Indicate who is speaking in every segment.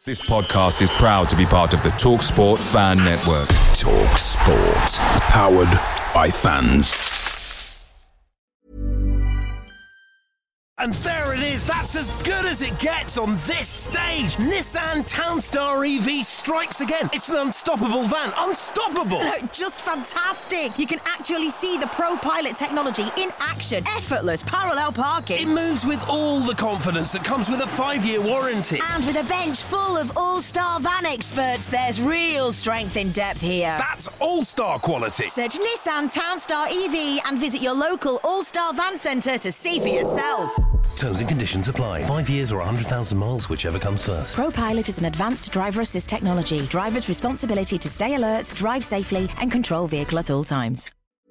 Speaker 1: This podcast is proud to be part of the TalkSport Fan Network. TalkSport. Powered by fans.
Speaker 2: And there it is, that's as good as it gets on this stage. Nissan Townstar EV strikes again. It's an unstoppable van, unstoppable.
Speaker 3: Just fantastic. You can actually see the ProPilot technology in action. Effortless parallel parking.
Speaker 2: It moves with all the confidence that comes with a 5-year warranty.
Speaker 3: And with a bench full of all-star van experts, there's real strength in depth here.
Speaker 2: That's all-star quality.
Speaker 3: Search Nissan Townstar EV and visit your local all-star van centre to see for yourself.
Speaker 2: Terms and conditions apply. 5 years or 100,000 miles, whichever comes first.
Speaker 3: ProPilot is an advanced driver assist technology. Driver's responsibility to stay alert, drive safely, and control vehicle at all times.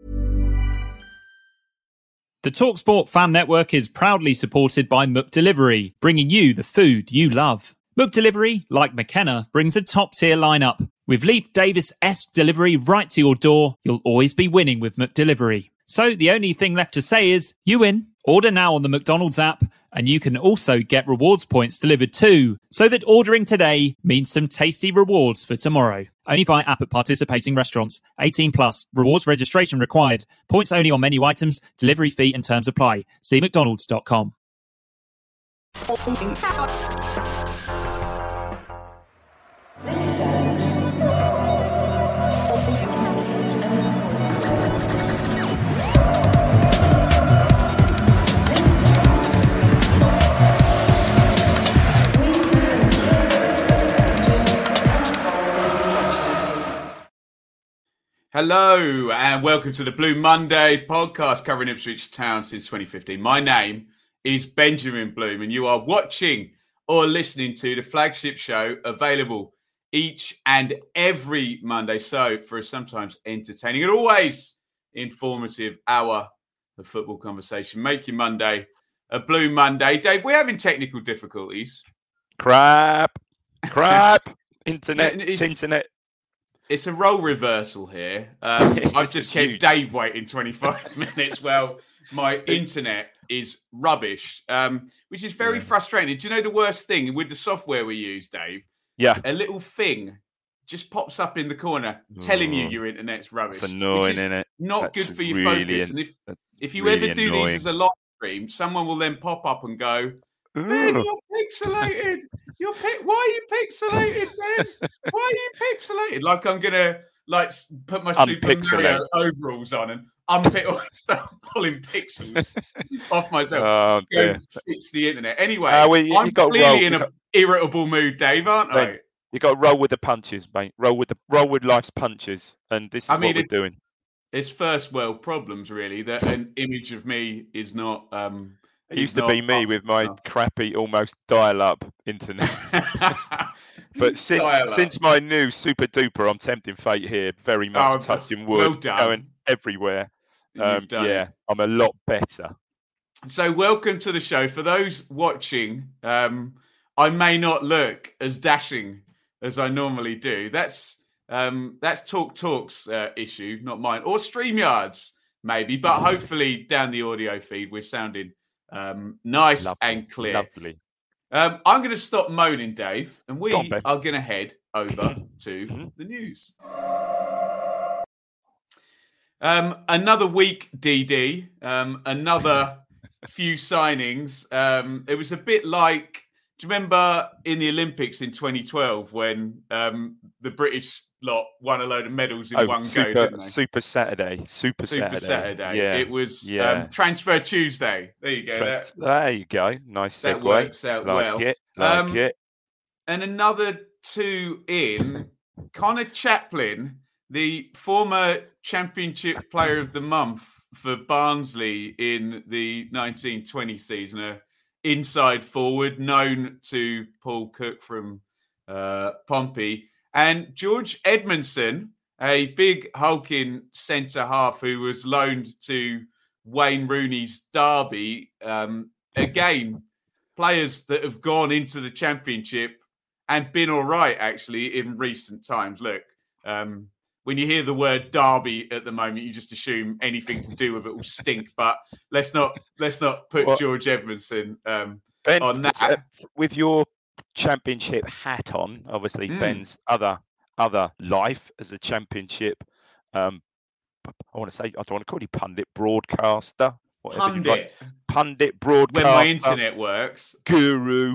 Speaker 4: The TalkSport Fan Network is proudly supported by McDelivery, bringing you the food you love. McDelivery, like McKenna, brings a top-tier lineup. With Leif Davis-esque delivery right to your door, you'll always be winning with McDelivery. So the only thing left to say is, you win. Order now on the McDonald's app, and you can also get rewards points delivered too, so that ordering today means some tasty rewards for tomorrow. Only via app at participating restaurants. 18 plus. Rewards registration required. Points only on menu items. Delivery fee and terms apply. See mcdonalds.com.
Speaker 5: Hello and welcome to the Blue Monday podcast covering Ipswich Town since 2015. My name is Benjamin Bloom and you are watching or listening to the flagship show available each and every Monday. So for a sometimes entertaining and always informative hour of football conversation, make your Monday a Blue Monday. Dave, we're having technical difficulties.
Speaker 6: Crap. Internet.
Speaker 5: It's a role reversal here. I've just kept Dave waiting 25 minutes. Well, my internet is rubbish, which is very frustrating. Do you know the worst thing with the software we use, Dave?
Speaker 6: Yeah.
Speaker 5: A little thing just pops up in the corner telling you your internet's rubbish.
Speaker 6: It's annoying, isn't it?
Speaker 5: Not good for your focus. And if you ever do these as a live stream, someone will then pop up and go, Ben, you're pixelated. Why are you pixelated, Ben? Why are you pixelated? Like I'm gonna put my Super Mario overalls on and start pulling pixels off myself. Go fix the internet. Anyway, I'm clearly in an irritable mood, Dave, aren't I?
Speaker 6: You got to roll with the punches, mate. Roll with life's punches, and this is what we're doing.
Speaker 5: It's first world problems, really. That an image of me is not.
Speaker 6: It used to be me with my crappy, almost dial-up internet. But since my new super duper, I'm tempting fate here, very much touching wood, going everywhere. I'm a lot better.
Speaker 5: So welcome to the show. For those watching, I may not look as dashing as I normally do. That's TalkSport's issue, not mine. Or StreamYard's, maybe. But hopefully down the audio feed, we're sounding nice and clear.
Speaker 6: Lovely.
Speaker 5: I'm going to stop moaning, Dave, and we are going to head over to the news. Another week, DD. Another few signings. It was a bit like, do you remember in the Olympics in 2012 when the British lot won a load of medals in one go, didn't they?
Speaker 6: Super Saturday.
Speaker 5: Yeah. It was Transfer Tuesday. There you go.
Speaker 6: There you go. Nice segue.
Speaker 5: That works out
Speaker 6: like
Speaker 5: well.
Speaker 6: it.
Speaker 5: And another two in, Connor Chaplin, the former Championship Player of the Month for Barnsley in the 1920 season, an inside forward known to Paul Cook from Pompey. And George Edmondson, a big hulking centre-half who was loaned to Wayne Rooney's Derby. Again, players that have gone into the Championship and been all right, actually, in recent times. Look, when you hear the word Derby at the moment, you just assume anything to do with it will stink. But let's not put George Edmondson
Speaker 6: Ben,
Speaker 5: on that.
Speaker 6: With your Championship hat on. Obviously, Ben's other life as a Championship. I want to say, I don't want to call you pundit, broadcaster. Pundit, broadcaster.
Speaker 5: When my internet works.
Speaker 6: Guru.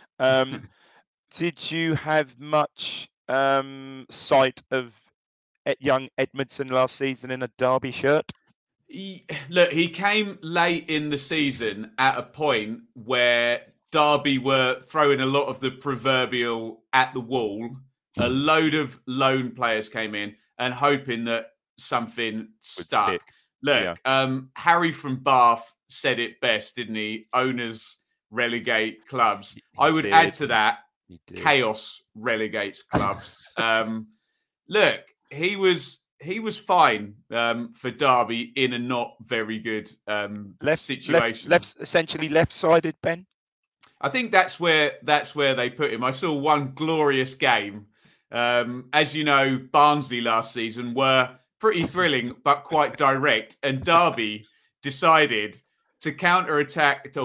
Speaker 6: Did you have much sight of young Edmondson last season in a Derby shirt?
Speaker 5: Look, he came late in the season at a point where Derby were throwing a lot of the proverbial at the wall. A load of loan players came in and hoping that something stuck. Look, Harry from Bath said it best, didn't he? Owners relegate clubs. I would add to that, chaos relegates clubs. Look, he was fine for Derby in a not very good situation.
Speaker 6: Essentially left-sided, Ben.
Speaker 5: I think that's where they put him. I saw one glorious game. As you know, Barnsley last season were pretty thrilling but quite direct, and Derby decided to counteract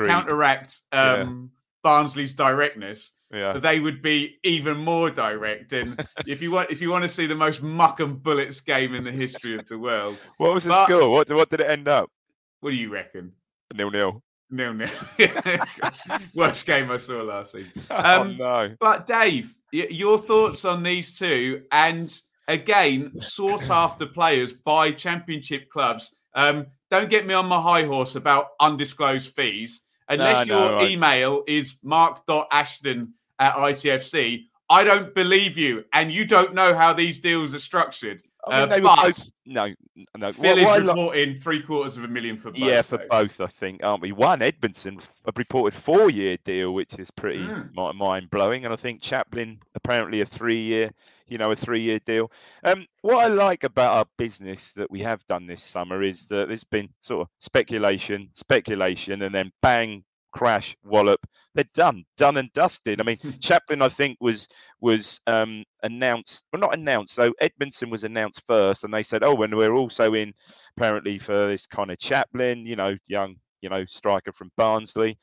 Speaker 5: Barnsley's directness.
Speaker 6: Yeah.
Speaker 5: They would be even more direct. And if you want to see the most muck and bullets game in the history of the world,
Speaker 6: what was the score? What did it end up?
Speaker 5: What do you reckon?
Speaker 6: 0-0.
Speaker 5: 0-0. Worst game I saw last season.
Speaker 6: No.
Speaker 5: But Dave, your thoughts on these two, and again, sought after players by Championship clubs. Don't get me on my high horse about undisclosed fees. Unless your email is mark.ashton@ITFC, I don't believe you, and you don't know how these deals are structured.
Speaker 6: No.
Speaker 5: Phil is reporting $750,000 for both.
Speaker 6: Yeah, for both, I think, aren't we? One, Edmondson, a reported 4-year deal, which is pretty mind-blowing, and I think Chaplin apparently a 3-year deal. What I like about our business that we have done this summer is that there's been sort of speculation, and then bang, crash, wallop. They're done and dusted. I mean, Chaplin, I think, was announced. Well, not announced. So Edmondson was announced first, and they said, "Oh, and we're also in apparently for this kind of Chaplin, young, striker from Barnsley."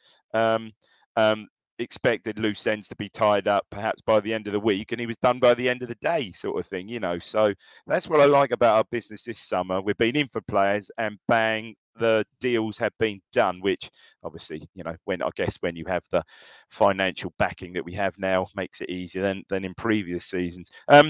Speaker 6: Expected loose ends to be tied up perhaps by the end of the week, and he was done by the end of the day, sort of thing. So that's what I like about our business this summer. We've been in for players, and bang, the deals have been done, which obviously, when you have the financial backing that we have now, makes it easier than in previous seasons.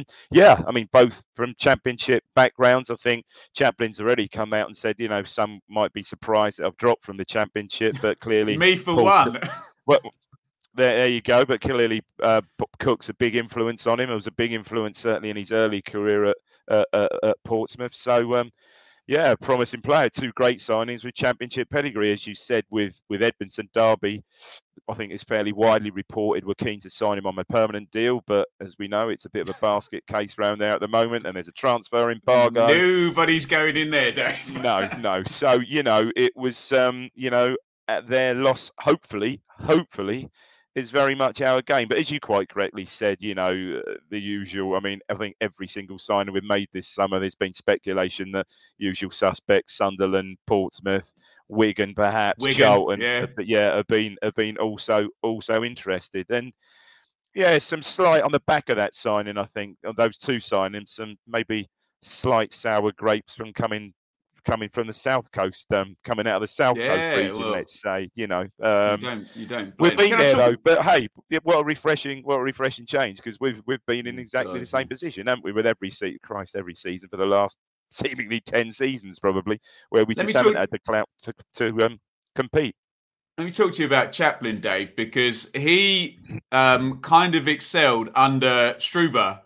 Speaker 6: Both from Championship backgrounds. I think Chaplin's already come out and said, some might be surprised that I've dropped from the Championship, but clearly
Speaker 5: me for one.
Speaker 6: Well, there you go. But clearly, Cook's a big influence on him. It was a big influence certainly in his early career at Portsmouth. So. Promising player. 2 great signings with Championship pedigree, as you said, with Edmondson. Derby, I think it's fairly widely reported we're keen to sign him on a permanent deal, but as we know, it's a bit of a basket case round there at the moment, and there's a transfer embargo.
Speaker 5: Nobody's going in there, Dave.
Speaker 6: No. So, it was, at their loss, hopefully, is very much our game. But as you quite correctly said, the usual, I think every single signing we've made this summer, there's been speculation that usual suspects, Sunderland, Portsmouth, Wigan perhaps, Charlton, have been also interested. And some slight on the back of that signing, I think, of those 2 signings, some maybe slight sour grapes from coming from the south coast, coming out of the south coast region, let's say. You don't. We've been there though, but hey, what a refreshing change, because we've been in exactly the same position, haven't we? With every season for the last seemingly 10 seasons, probably, where we just haven't had the clout to compete.
Speaker 5: Let me talk to you about Chaplin, Dave, because he kind of excelled under Struber,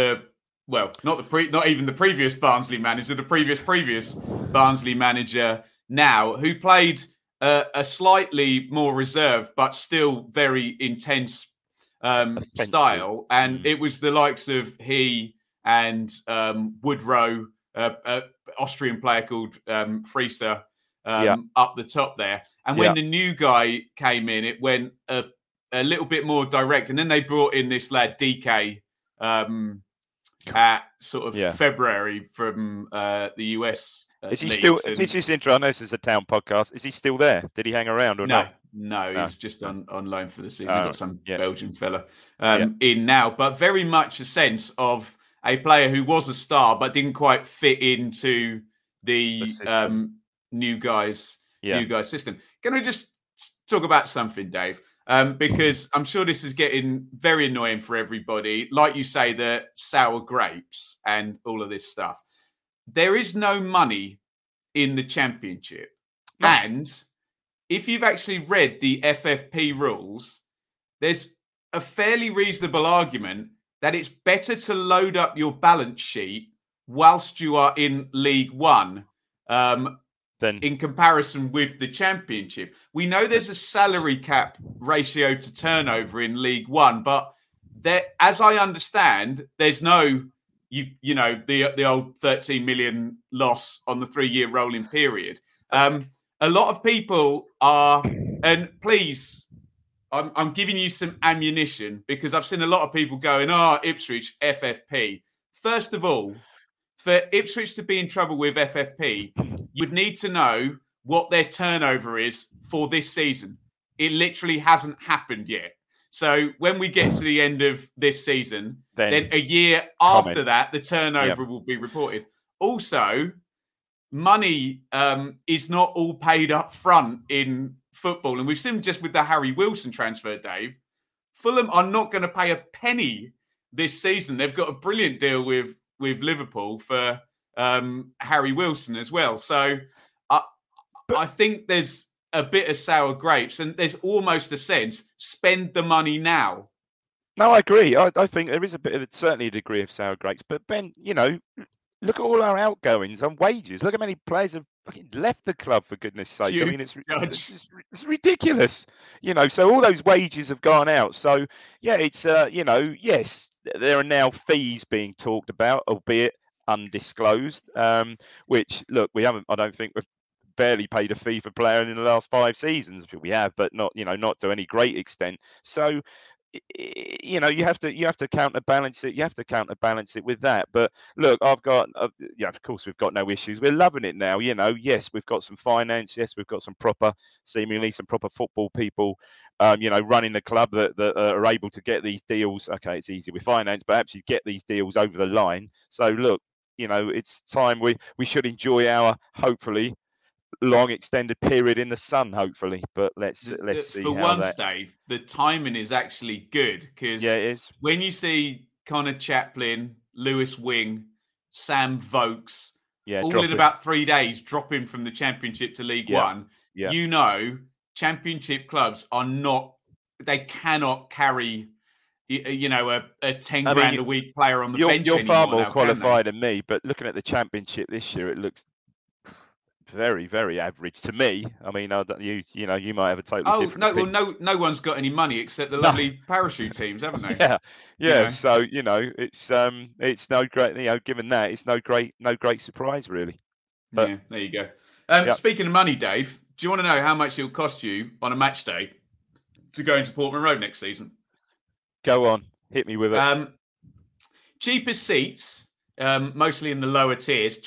Speaker 5: not even the previous Barnsley manager, the previous Barnsley manager now, who played a slightly more reserved but still very intense style. And it was the likes of he and Woodrow, Austrian player called Frieser, up the top there. And when the new guy came in, it went a little bit more direct. And then they brought in this lad, DK, at sort of February from the US.
Speaker 6: Is he still? This is interesting. I know this is a town podcast. Is he still there? Did he hang around or
Speaker 5: no? No, he was just on loan for the season. We've got some Belgian fella in now, but very much a sense of a player who was a star but didn't quite fit into the new guys system. Can I just talk about something, Dave? Because I'm sure this is getting very annoying for everybody. Like you say, the sour grapes and all of this stuff. There is no money in the Championship. No. And if you've actually read the FFP rules, there's a fairly reasonable argument that it's better to load up your balance sheet whilst you are in League One in comparison with the Championship. We know there's a salary cap ratio to turnover in League One, but there, as I understand, there's no, the old 13 million loss on the 3-year rolling period. A lot of people are, and please, I'm giving you some ammunition because I've seen a lot of people going, Ipswich, FFP. First of all, for Ipswich to be in trouble with FFP, you'd need to know what their turnover is for this season. It literally hasn't happened yet. So when we get to the end of this season, then a year after that, the turnover will be reported. Also, money is not all paid up front in football. And we've seen just with the Harry Wilson transfer, Dave, Fulham are not going to pay a penny this season. They've got a brilliant deal with Liverpool for Harry Wilson as well. So I think there's a bit of sour grapes and there's almost a sense, spend the money now.
Speaker 6: No, I agree. I think there is certainly a degree of sour grapes. But Ben, look at all our outgoings and wages. Look how many players have fucking left the club, for goodness sake. I mean, it's ridiculous. So all those wages have gone out. So, it's, yes, there are now fees being talked about, albeit undisclosed, which, look, I don't think we've barely paid a fee for player in the last 5 seasons. We have, but not to any great extent. So, you have to counterbalance it. You have to counterbalance it with that. But look, of course, we've got no issues. We're loving it now. Yes, we've got some finance. Yes, we've got seemingly some proper football people, running the club that are able to get these deals. Okay, it's easy with finance, but actually get these deals over the line. So look, it's time we should enjoy our, hopefully, long extended period in the sun, hopefully, but let's see.
Speaker 5: For once, Dave, the timing is actually good because
Speaker 6: it is.
Speaker 5: When you see Connor Chaplin, Lewis Wing, Sam Vokes, all in about 3 days dropping from the Championship to League One, Championship clubs they cannot carry a 10 grand a week player on the bench.
Speaker 6: You're far more qualified than me, but looking at the Championship this year, it looks very, very average to me. I mean, you might have a totally different.
Speaker 5: No one's got any money except the lovely parachute teams, haven't they?
Speaker 6: Yeah. So it's no great. Given that, it's no great surprise really.
Speaker 5: But, there you go. Speaking of money, Dave, do you want to know how much it'll cost you on a match day to go into Portman Road next season?
Speaker 6: Go on, hit me with it.
Speaker 5: Cheapest seats, mostly in the lower tiers,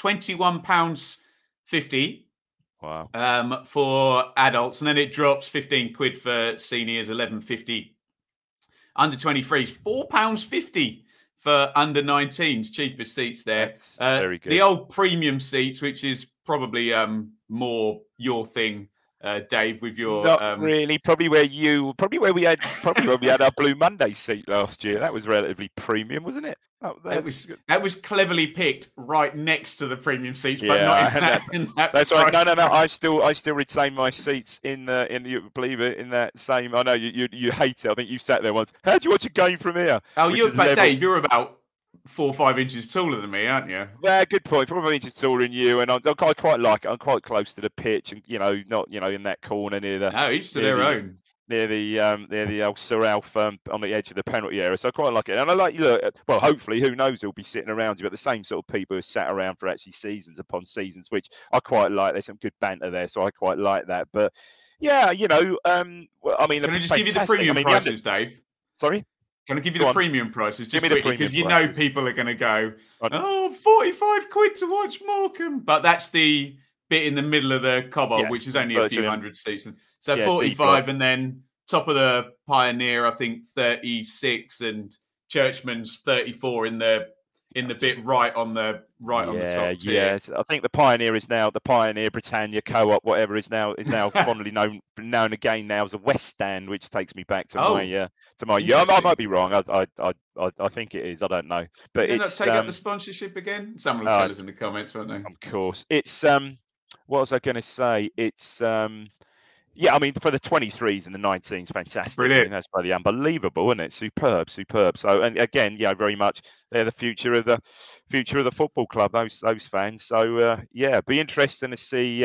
Speaker 5: £21.50.
Speaker 6: Wow.
Speaker 5: For adults, and then it drops 15 quid for seniors, 11.50 under 23s, £4.50 for under 19s. Cheapest seats there.
Speaker 6: Very good.
Speaker 5: The old premium seats, which is probably more your thing, Dave, with your
Speaker 6: not really. Probably where we had our Blue Monday seat last year. That was relatively premium, wasn't it?
Speaker 5: That was cleverly picked right next to the premium seats, but not in that.
Speaker 6: That's right. No. I still retain my seats in you believe it, in that same. I know you hate it. I think you sat there once. How do you watch a game from here?
Speaker 5: Oh, Dave, you're about 4 or 5 inches taller than me, aren't you?
Speaker 6: Yeah, good point. 4 or 5 inches taller than you, and I quite like it. I'm quite close to the pitch, and not in that corner near the.
Speaker 5: No, each to their own.
Speaker 6: Near the old Sir Alf on the edge of the penalty area, so I quite like it. And I like well, hopefully, who knows, who'll be sitting around you, but the same sort of people who sat around for actually seasons upon seasons, which I quite like. There's some good banter there, so I quite like that. But yeah, I mean,
Speaker 5: can I just give you the premium prices, Dave?
Speaker 6: Sorry.
Speaker 5: Can I give you the premium prices just quickly? Because people are going to go, 45 quid to watch Morecambe. But that's the bit in the middle of the Cobbold, which is only a few hundred seats. So 45, and then top of the Pioneer, I think 36, and Churchman's 34 in the bit right on the top tier.
Speaker 6: Yeah, I think the Pioneer is now the Pioneer Britannia Co-op, whatever is now fondly known again now as the West Stand, which takes me back to my I might be wrong. I think it is. I don't know, but
Speaker 5: it's take up the sponsorship again. Someone will tell us in the comments, won't they?
Speaker 6: Of course, it's what was I going to say? It's yeah, I mean, for the 23s and the 19s, fantastic.
Speaker 5: Brilliant.
Speaker 6: I mean, that's bloody unbelievable, isn't it? Superb. So, and again, very much they're the future of the football club. Those fans. So, be interesting to see.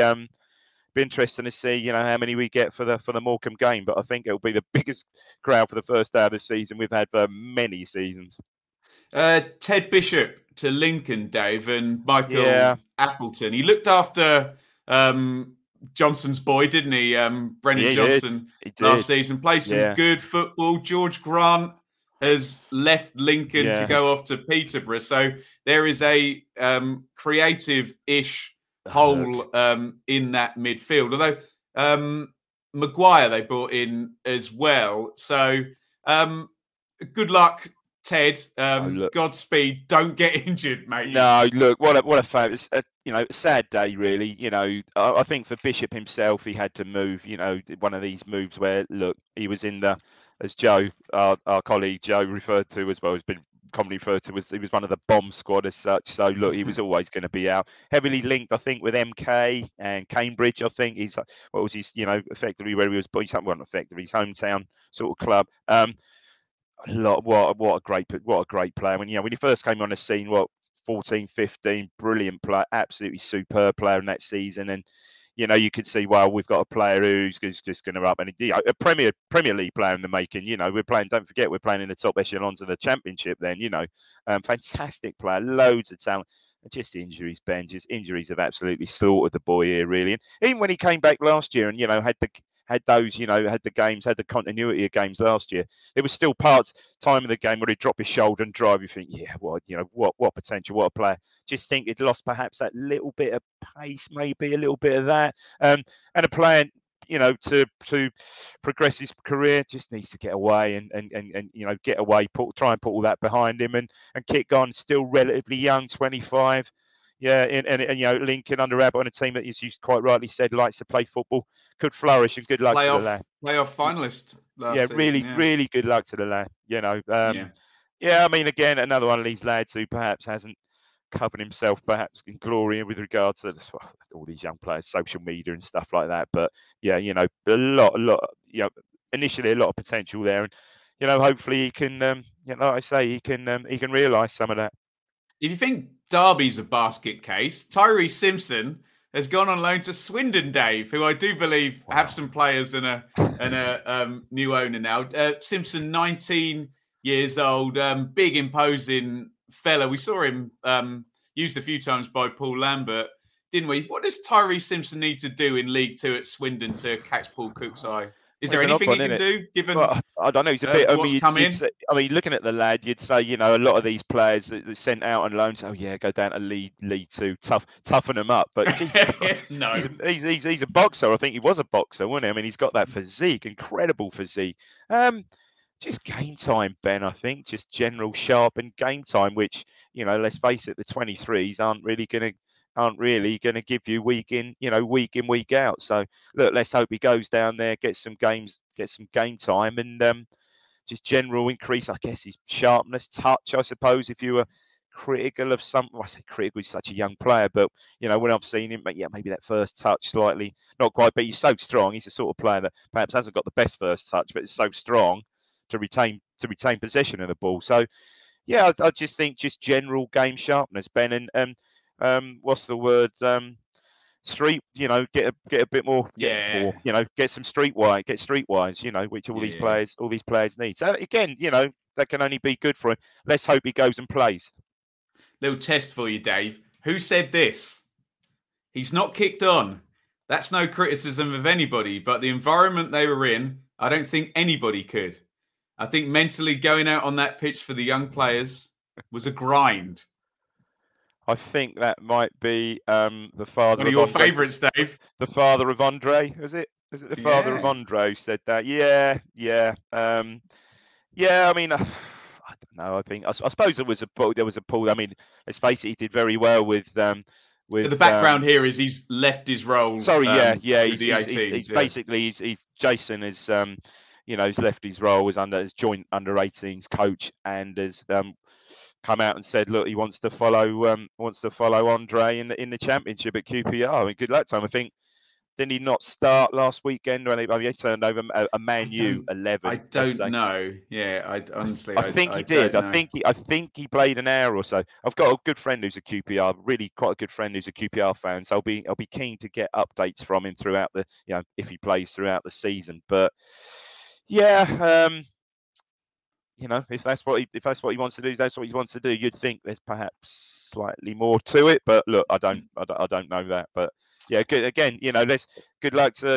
Speaker 6: How many we get for the Morecambe game. But I think it'll be the biggest crowd for the first day of the season we've had for many seasons.
Speaker 5: Ted Bishop to Lincoln, Dave, and Michael Appleton. He looked after Johnson's boy, didn't he? Brennan Johnson last season. Played some good football. George Grant has left Lincoln to go off to Peterborough. So there is a creative-ish hole in that midfield. Although Maguire they brought in as well. So good luck, Ted. Godspeed. Don't get injured, mate.
Speaker 6: No, look, what a favour. It's a sad day, really. I think for Bishop himself, he had to move. One of these moves where, look, he was in the, as Joe, our colleague Joe referred to as well, has been commonly referred to as, he was one of the bomb squad as such. So look, he was always going to be out. Heavily linked, I think, with MK and Cambridge. I think he's what was his, effectively where he was, but not effectively his hometown sort of club. What a great player. When he first came on the scene, 14, 15, brilliant player, absolutely superb player in that season. And you could see, well, we've got a player who's just going to up, and a Premier League player in the making. We're playing. Don't forget, we're playing in the top echelons of the Championship. Then, fantastic player, loads of talent. Just injuries, Ben. Just injuries have absolutely slaughtered the boy here, really. And even when he came back last year and had the games, had the continuity of games last year, there was still time of the game where he'd drop his shoulder and drive. You think, what potential, what a player. Just think he'd lost perhaps that little bit of pace, maybe a little bit of that. And a player, to progress his career, just needs to get away and get away, try and put all that behind him and kick on. Still relatively young, 25. Yeah, and Lincoln under Abbott on a team that, as you quite rightly said, likes to play football, could flourish, and good luck to the lad.
Speaker 5: Playoff finalist.
Speaker 6: Really good luck to the lad. I mean, again, another one of these lads who perhaps hasn't covered himself perhaps in glory with regard to all these young players, social media and stuff like that. But a lot, initially a lot of potential there, and hopefully he can, like I say, he can realise some of that.
Speaker 5: If you think Derby's a basket case, Tyree Simpson has gone on loan to Swindon, Dave, who I do believe have some players and a new owner now. Simpson, 19 years old, big, imposing fella. We saw him used a few times by Paul Lambert, didn't we? What does Tyree Simpson need to do in League Two at Swindon to catch Paul Cook's eye? Is there anything he can do, given
Speaker 6: I don't know, he's a bit, looking at the lad, you'd say, a lot of these players that are sent out on loans, go down to League Two, toughen them up. But
Speaker 5: no,
Speaker 6: he's a boxer. I think he was a boxer, wasn't he? I mean, he's got that physique, incredible physique. Just game time, Ben, I think. Just general sharpened game time, which, let's face it, the 23s aren't really going to give you week in, week out. So look, let's hope he goes down there, gets some game time, and just general increase, I guess, his sharpness, touch. I suppose if you were critical of I say critical, he's such a young player, but when I've seen him, maybe that first touch slightly not quite, but he's so strong. He's the sort of player that perhaps hasn't got the best first touch, but is so strong to retain possession of the ball. So I just think just general game sharpness, Ben, and what's the word? Street, get a bit more, get some streetwise, which all these players need. So again, that can only be good for him. Let's hope he goes and plays.
Speaker 5: Little test for you, Dave. Who said this? He's not kicked on. That's no criticism of anybody, but the environment they were in, I don't think anybody could. I think mentally going out on that pitch for the young players was a grind.
Speaker 6: I think that might be the father.
Speaker 5: One of your favourites, Dave.
Speaker 6: The father of Andre, is it? Is it the father of Andre who said that? Yeah. I mean, I don't know. I suppose there was a pull. I mean, let's face it, he did very well with. The
Speaker 5: background here is he's left his role.
Speaker 6: Sorry, he's basically Jason is he's left his role as joint under 18s coach and has come out and said, look, he wants to follow Andre in the championship at QPR. I mean, good luck to him. I think. Didn't he not start last weekend when he turned over a Man U 11?
Speaker 5: I don't know. Yeah, I
Speaker 6: think he did. I think he played an hour or so. I've got a good friend who's a QPR, really quite a good friend who's a QPR fan. So I'll be keen to get updates from him throughout the if he plays throughout the season. But yeah, if that's what he wants to do, that's what he wants to do. You'd think there's perhaps slightly more to it, but look, I don't know that, but. Yeah, good. Again, let's good luck to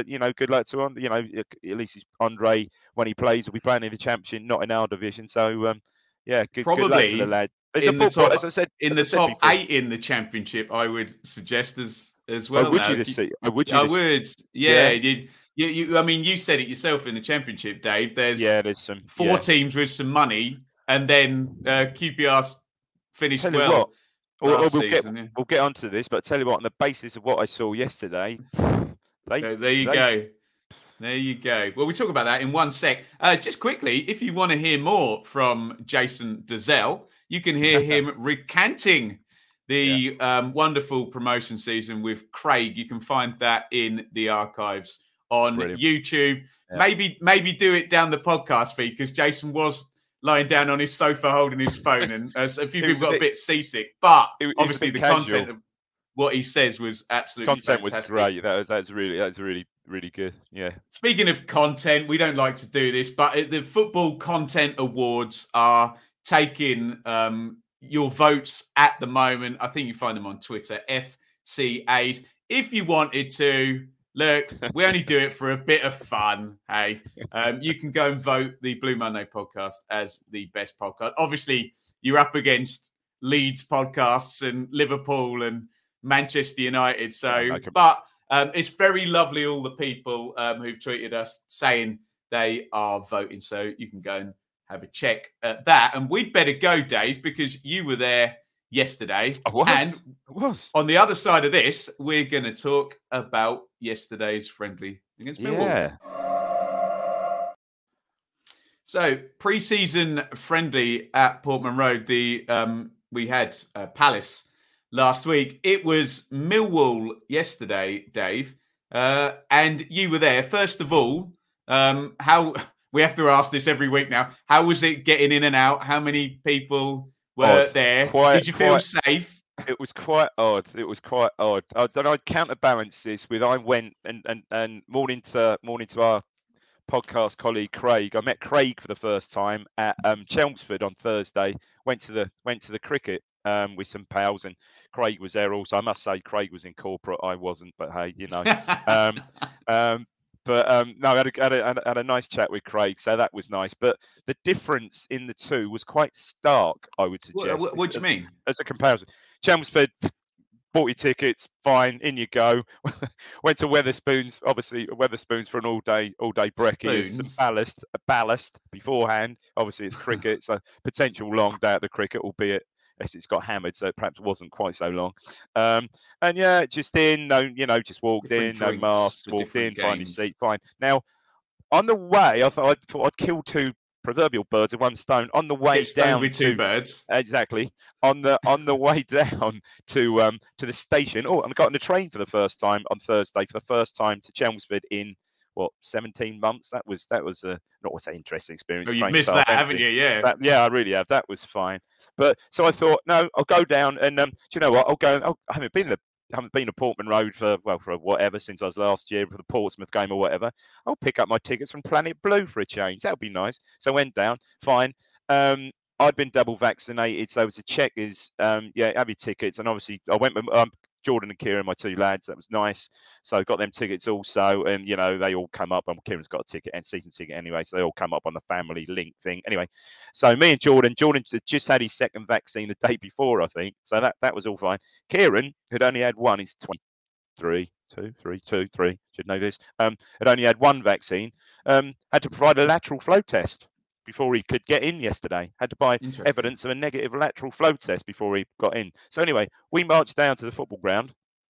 Speaker 6: at least Andre when he plays will be playing in the Championship, not in our division. So good luck to the lad.
Speaker 5: In the top, as I said, in the top 8 in the Championship, I would suggest as well.
Speaker 6: Would you?
Speaker 5: I would. Yeah. You. I mean, you said it yourself in the Championship, Dave. There's some 4 teams with some money, and then QPR's finished well.
Speaker 6: We'll get onto this, but tell you what, on the basis of what I saw yesterday,
Speaker 5: there you go. Well, we talk about that in one sec. Just quickly, if you want to hear more from Jason Dozzell, you can hear him recanting the wonderful promotion season with Craig. You can find that in the archives on YouTube. Yeah. Maybe do it down the podcast feed because Jason was lying down on his sofa holding his phone, and a few people got a bit seasick. But obviously, the content of what he says was absolutely fantastic.
Speaker 6: Was great. That was really good. Yeah.
Speaker 5: Speaking of content, we don't like to do this, but the Football Content Awards are taking your votes at the moment. I think you find them on Twitter, FCAs. If you wanted to. Look, we only do it for a bit of fun, hey? You can go and vote the Blue Monday podcast as the best podcast. Obviously, you're up against Leeds podcasts and Liverpool and Manchester United. But it's very lovely, all the people who've tweeted us saying they are voting. So you can go and have a check at that. And we'd better go, Dave, because you were there yesterday.
Speaker 6: I was.
Speaker 5: And on the other side of this, we're going to talk about yesterday's friendly against Millwall. Yeah. So, pre-season friendly at Portman Road, we had Palace last week. It was Millwall yesterday, Dave, and you were there. First of all, how we have to ask this every week now. How was it getting in and out? How many people were there? Did you feel safe?
Speaker 6: It was quite odd. I'd counterbalance this with I went and morning to our podcast colleague Craig. I met Craig for the first time at Chelmsford on Thursday. Went to the cricket with some pals, and Craig was there also. I must say Craig was in corporate. I wasn't, but hey, no, I had a nice chat with Craig, so that was nice. But the difference in the two was quite stark, I would suggest.
Speaker 5: What do you mean?
Speaker 6: As a comparison, Chelmsford, bought your tickets, fine, in you go. Went to Wetherspoons, obviously Wetherspoons for an all day brekkie, a ballast beforehand. Obviously, it's cricket, so potential long day at the cricket, albeit it's got hammered, so it perhaps wasn't quite so long. And yeah, just in, just walked in, no masks, walked in, find your seat, fine. Now, on the way, I thought I'd kill 2 proverbial birds with one stone. On the way down
Speaker 5: with 2 birds,
Speaker 6: exactly. On the way down to the station. Oh, and I got on the train for the first time on Thursday for the first time to Chelmsford in 17 months. That was a not an interesting experience.
Speaker 5: Oh, you've missed that, haven't you? Yeah.
Speaker 6: Yeah, I really have. That was fine. But so I thought, no, I'll go down and do you know what? I haven't been to Portman Road for whatever since I was last year for the Portsmouth game or whatever. I'll pick up my tickets from Planet Blue for a change. That would be nice. So I went down, fine. I'd been double vaccinated, so it was a check have your tickets. And obviously I went with Jordan and Kieran, my two lads. That was nice. So got them tickets also, and they all come up. And Kieran's got a ticket and season ticket anyway, so they all come up on the family link thing. Anyway, so me and Jordan just had his second vaccine the day before, I think. So that was all fine. Kieran, who'd only had one, he's 23. Should know this. Had only had one vaccine. Had to provide a lateral flow test before he could get in yesterday. Had to buy evidence of a negative lateral flow test before he got in. So anyway, we marched down to the football ground.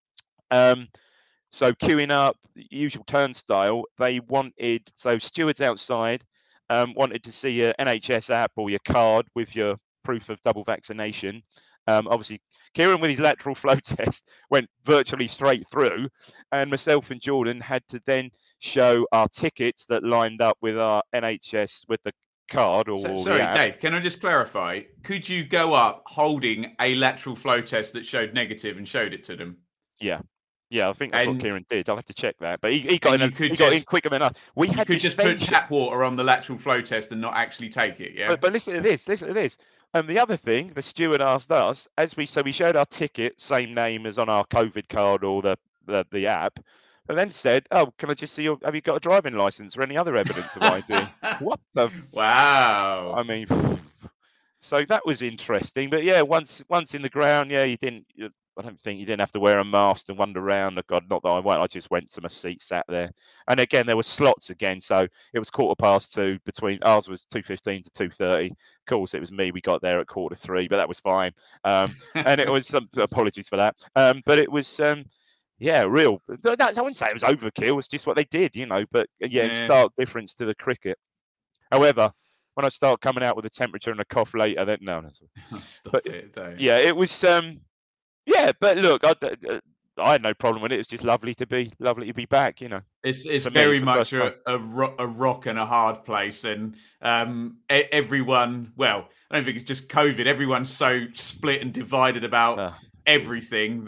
Speaker 6: So queuing up, usual turnstile. They wanted, stewards outside wanted to see your NHS app or your card with your proof of double vaccination. Obviously, Kieran with his lateral flow test went virtually straight through, and myself and Jordan had to then show our tickets that lined up with our NHS with the card or
Speaker 5: sorry,
Speaker 6: the app.
Speaker 5: Dave, can I just clarify? Could you go up holding a lateral flow test that showed negative and showed it to them?
Speaker 6: Yeah, I think that's what Kieran did. I'll have to check that, but he got in. He got in quicker than us. We had
Speaker 5: could just put tap water on the lateral flow test and not actually take it. Yeah,
Speaker 6: but listen to this. The other thing, the steward asked us, we showed our ticket, same name as on our COVID card or the app, and then said, "Oh, can I just see have you got a driving license or any other evidence of ID?" What the?
Speaker 5: Wow.
Speaker 6: I mean, so that was interesting. But yeah, once in the ground, you didn't. I don't think you didn't have to wear a mask and wander around. God, not that I went. I just went to my seat, sat there. And again, there were slots again. So it was 2:15 between ours was 2:15 to 2:30. Of course, it was me. We got there at 2:45, but that was fine. And it was apologies for that. But it was real. I wouldn't say it was overkill. It's just what they did, But in stark difference to the cricket. However, when I start coming out with a temperature and a cough later, then no.
Speaker 5: Stop it, though.
Speaker 6: Yeah, it was. Yeah, but look, I had no problem with it. It's just lovely to be back.
Speaker 5: It's very much a rock and a hard place, and everyone. Well, I don't think it's just COVID. Everyone's so split and divided about everything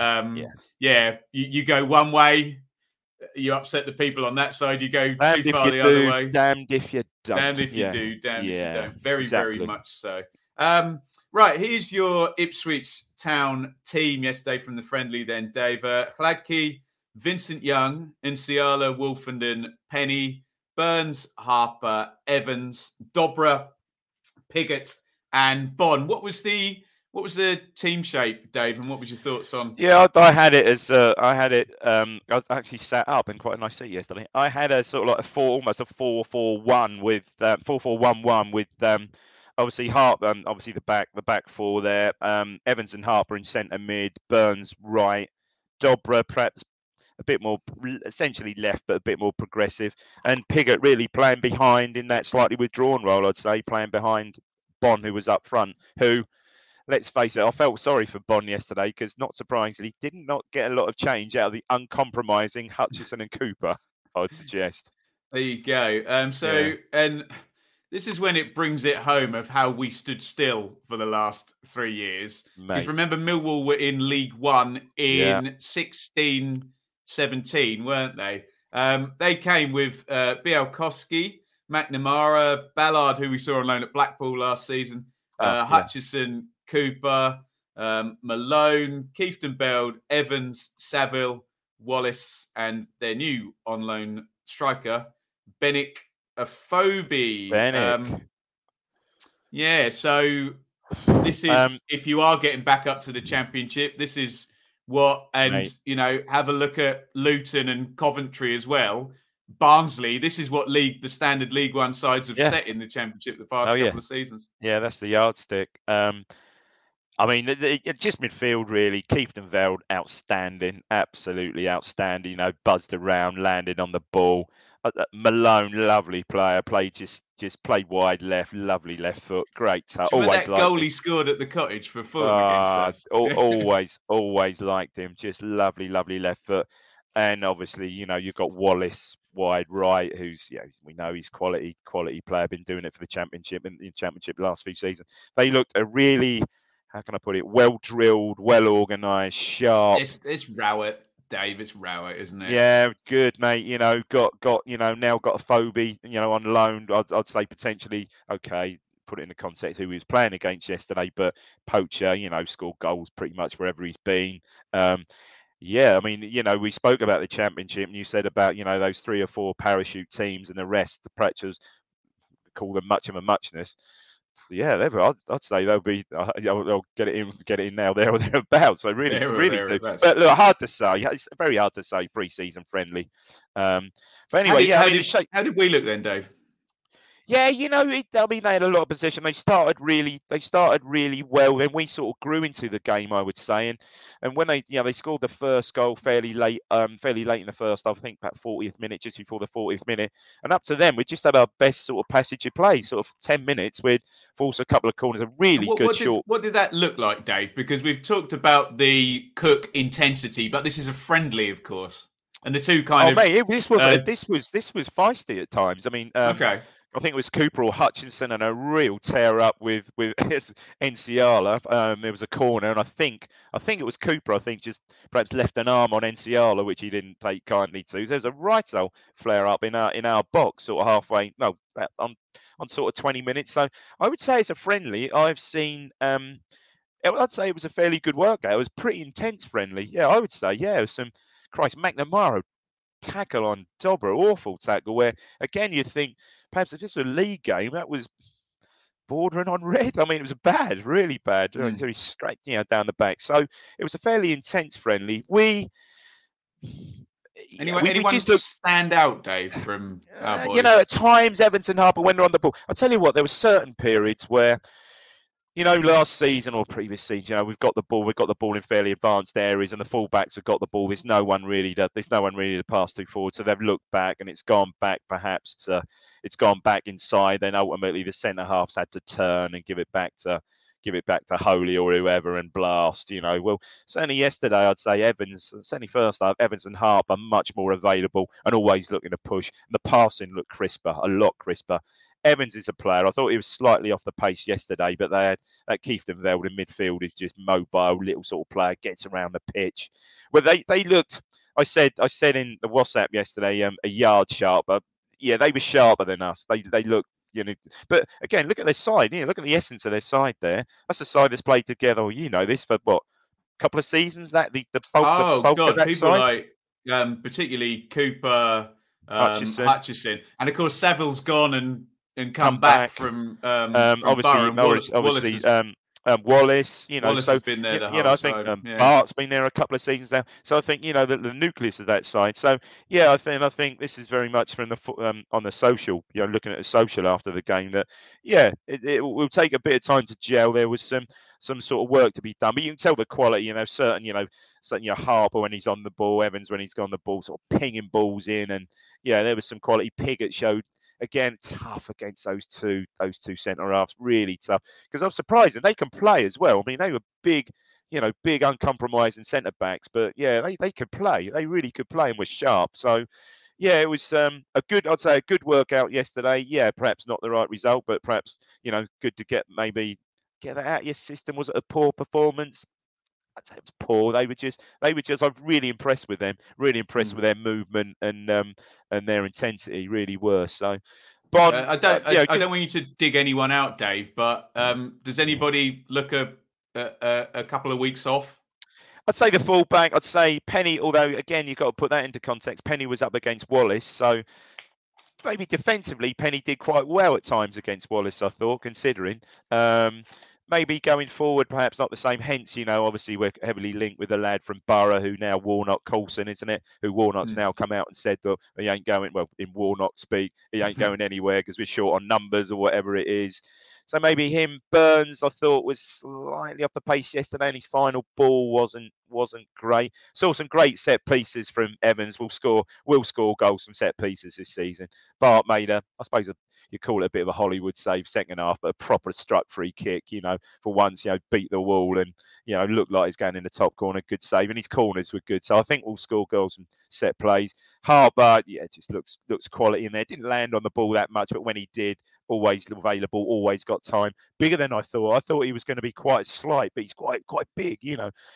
Speaker 5: that you go one way, you upset the people on that side. You go too far the other way.
Speaker 6: Damned if you don't.
Speaker 5: Damned if you do. Damned if you don't. Very, very much so. Right, here's your Ipswich Town team yesterday from the friendly then, Dave. Hladky, Vincent Young, Nsiala, Wolfenden, Penny, Burns, Harper, Evans, Dobra, Pigott, and Bond. What was the team shape, Dave, and what was your thoughts on?
Speaker 6: Yeah, I had it as I actually sat up in quite a nice seat yesterday. I had a sort of like almost a 4-4-1 with 4-4-1-1 with obviously Harper, obviously the back four there. Evans and Harper in centre mid, Burns right, Dobra perhaps a bit more essentially left, but a bit more progressive, and Pigott really playing behind in that slightly withdrawn role. I'd say playing behind Bond, who was up front. Who, let's face it, I felt sorry for Bond yesterday because not surprisingly, did not get a lot of change out of the uncompromising Hutchison and Cooper. I would suggest.
Speaker 5: There you go. And this is when it brings it home of how we stood still for the last 3 years. Because remember, Millwall were in League One in 16-17, weren't they? They came with Bielkowski, McNamara, Ballard, who we saw on loan at Blackpool last season, Hutchison, Cooper, Malone, Kieftenbeld, Evans, Saville, Wallace, and their new on loan striker, Benik Afobe. So this is if you are getting back up to the Championship, this is what, and have a look at Luton and Coventry as well. Barnsley, this is what the standard League One sides have set in the Championship the past couple of seasons.
Speaker 6: Yeah, that's the yardstick. I mean, just midfield really. Kieftenbeld, outstanding, absolutely outstanding. Buzzed around, landed on the ball. Malone, lovely player. Just played wide left, lovely left foot, great touch.
Speaker 5: Always that goal he scored at the Cottage for Fulham against us. always liked him. Just lovely left foot. And obviously, you've got Wallace wide right, who's we know he's quality player. Been doing it for the Championship in the Championship last few seasons. They looked a really, how can I put it, well drilled, well organised, sharp. It's Rowett. Dave, it's Rowett, isn't it?
Speaker 6: Yeah, good, mate. Got now got a Afobe, on loan. I'd say potentially okay, put it in the context who he was playing against yesterday. But Poacher, scored goals pretty much wherever he's been. Yeah, I mean, we spoke about the Championship, and you said about, those 3 or 4 parachute teams and the rest, the Pratchells, call them much of a muchness. Yeah, I'd say they'll be. They'll get it in now, there or thereabouts. So really do. But look, hard to say. It's very hard to say pre-season friendly. But anyway,
Speaker 5: how did we look then, Dave?
Speaker 6: Yeah, they had a lot of possession. They started really well. Then we sort of grew into the game, I would say. And when they scored the first goal fairly late in the first, I think about 40th minute, just before the 40th minute. And up to then, we just had our best sort of passage of play. Sort of 10 minutes, we'd force a couple of corners, a really good shot.
Speaker 5: What did that look like, Dave? Because we've talked about the Cook intensity, but this is a friendly, of course. And the two kind of.
Speaker 6: Mate, this was feisty at times. I mean,
Speaker 5: okay.
Speaker 6: I think it was Cooper or Hutchinson and a real tear up with Enciala. There was a corner, and I think it was Cooper. I think just perhaps left an arm on Enciala, which he didn't take kindly to. There's a right old flare up in our box, sort of halfway. No, on sort of 20 minutes. So I would say it's a friendly. I've seen. I'd say it was a fairly good workout. It was pretty intense friendly. Yeah, I would say. Yeah, it was some. Christ, McNamara tackle on Dobra, awful tackle, where again you think perhaps if this was a league game, that was bordering on red. I mean, it was bad, really bad, very straight, down the back. So it was a fairly intense friendly.
Speaker 5: Anyone just stand out, Dave, from our boys?
Speaker 6: At times Evans and Harper when they're on the ball. I'll tell you what, there were certain periods where last season or previous season, we've got the ball in fairly advanced areas, and the fullbacks have got the ball. There's no one really to pass to forward. So they've looked back, and it's gone back inside. Then ultimately the centre halves had to turn and give it back to Holy or whoever and blast. Well, certainly yesterday I'd say certainly first half, Evans and Harp are much more available and always looking to push. The passing looked crisper, a lot crisper. Evans is a player. I thought he was slightly off the pace yesterday, but they had that Kieftenveld in midfield is just mobile, little sort of player, gets around the pitch. Well, they looked. I said in the WhatsApp yesterday, a yard sharper. Yeah, they were sharper than us. They looked. But again, look at their side. Look at the essence of their side there. That's the side that's played together. This for what, a couple of seasons. That the bulk of that
Speaker 5: people
Speaker 6: side.
Speaker 5: Like particularly Cooper, Hutchison, and of course Saville's gone and come back from
Speaker 6: obviously Wallace. Wallace,
Speaker 5: Wallace has been there.
Speaker 6: I think Bart's been there a couple of seasons now. So I think the nucleus of that side. So yeah, I think this is very much from the on the social. Looking at the social after the game. That it will take a bit of time to gel. There was some sort of work to be done, but you can tell the quality. Certain Harper when he's on the ball, Evans when he's got on the ball, sort of pinging balls in, and there was some quality. Piggott showed. Again, tough against those two centre halves, really tough. Because I'm surprised that they can play as well. I mean, they were big, uncompromising centre backs, but they could play. They really could play and were sharp. So, it was a good workout yesterday. Yeah, perhaps not the right result, but perhaps good to get that out of your system. Was it a poor performance? I'd say it was poor. they were just. I'm really impressed with them. Really impressed with their movement and their intensity. Really were. So, Bond.
Speaker 5: I don't want you to dig anyone out, Dave. But does anybody look a couple of weeks off?
Speaker 6: I'd say the fullback. I'd say Penny. Although again, you've got to put that into context. Penny was up against Wallace, so maybe defensively, Penny did quite well at times against Wallace. I thought, considering. Maybe going forward, perhaps not the same. Hence, obviously we're heavily linked with a lad from Borough who now Warnock Coulson, isn't it? Who Warnock's now come out and said that he ain't going, well, in Warnock speak, he ain't going anywhere because we're short on numbers or whatever it is. So maybe him. Burns, I thought, was slightly off the pace yesterday, and his final ball wasn't great. Saw some great set pieces from Evans. Will score goals from set pieces this season. Bart made I suppose you call it a bit of a Hollywood save second half, but a proper struck free kick, for once, beat the wall and, looked like he's going in the top corner. Good save. And his corners were good. So I think we'll score goals from set plays. Harper, just looks quality in there. Didn't land on the ball that much, but when he did, always available, always got time. Bigger than I thought. I thought he was going to be quite slight, but he's quite big,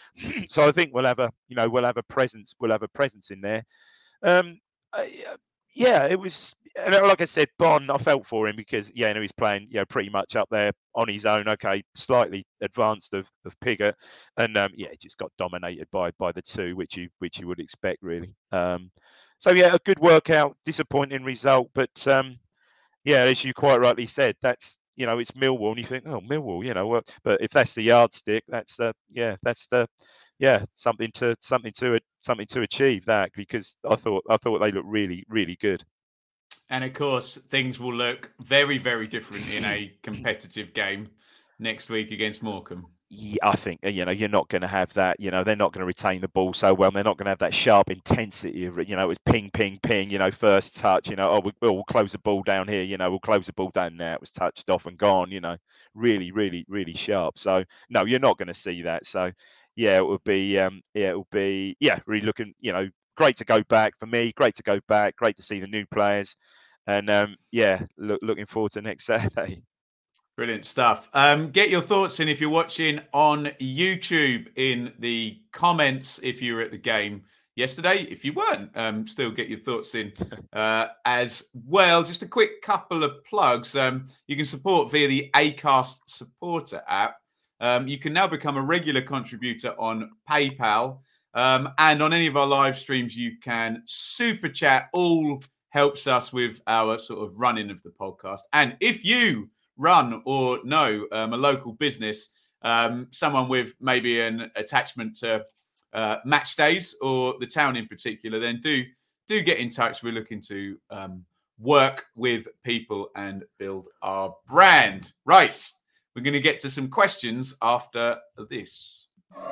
Speaker 6: So I think we'll have a presence in there. Yeah, it was. Like I said, Bon, I felt for him because he's playing pretty much up there on his own. Okay, slightly advanced of Pigott, and just got dominated by the two, which you would expect really. So a good workout, disappointing result, but as you quite rightly said, that's it's Millwall, and you think, oh, Millwall, but if that's the yardstick, that's something to achieve that, because I thought they looked really, really good.
Speaker 5: And of course, things will look very, very different in a competitive game next week against Morecambe.
Speaker 6: Yeah, I think you're not going to have that. They're not going to retain the ball so well. They're not going to have that sharp intensity of it. It's ping, ping, ping. First touch. We'll close the ball down here. We'll close the ball down there. It was touched off and gone. Really, really, really sharp. So no, you're not going to see that. So it would be really looking. Great to go back for me. Great to go back. Great to see the new players, and looking forward to next Saturday.
Speaker 5: Brilliant stuff. Get your thoughts in if you're watching on YouTube in the comments if you were at the game yesterday. If you weren't, still get your thoughts in as well. Just a quick couple of plugs. You can support via the Acast supporter app. You can now become a regular contributor on PayPal. And on any of our live streams, you can super chat. All helps us with our sort of running of the podcast. And if you run or know a local business, someone with maybe an attachment to match days or the town in particular, then do get in touch. We're looking to work with people and build our brand. Right, we're going to get to some questions after this.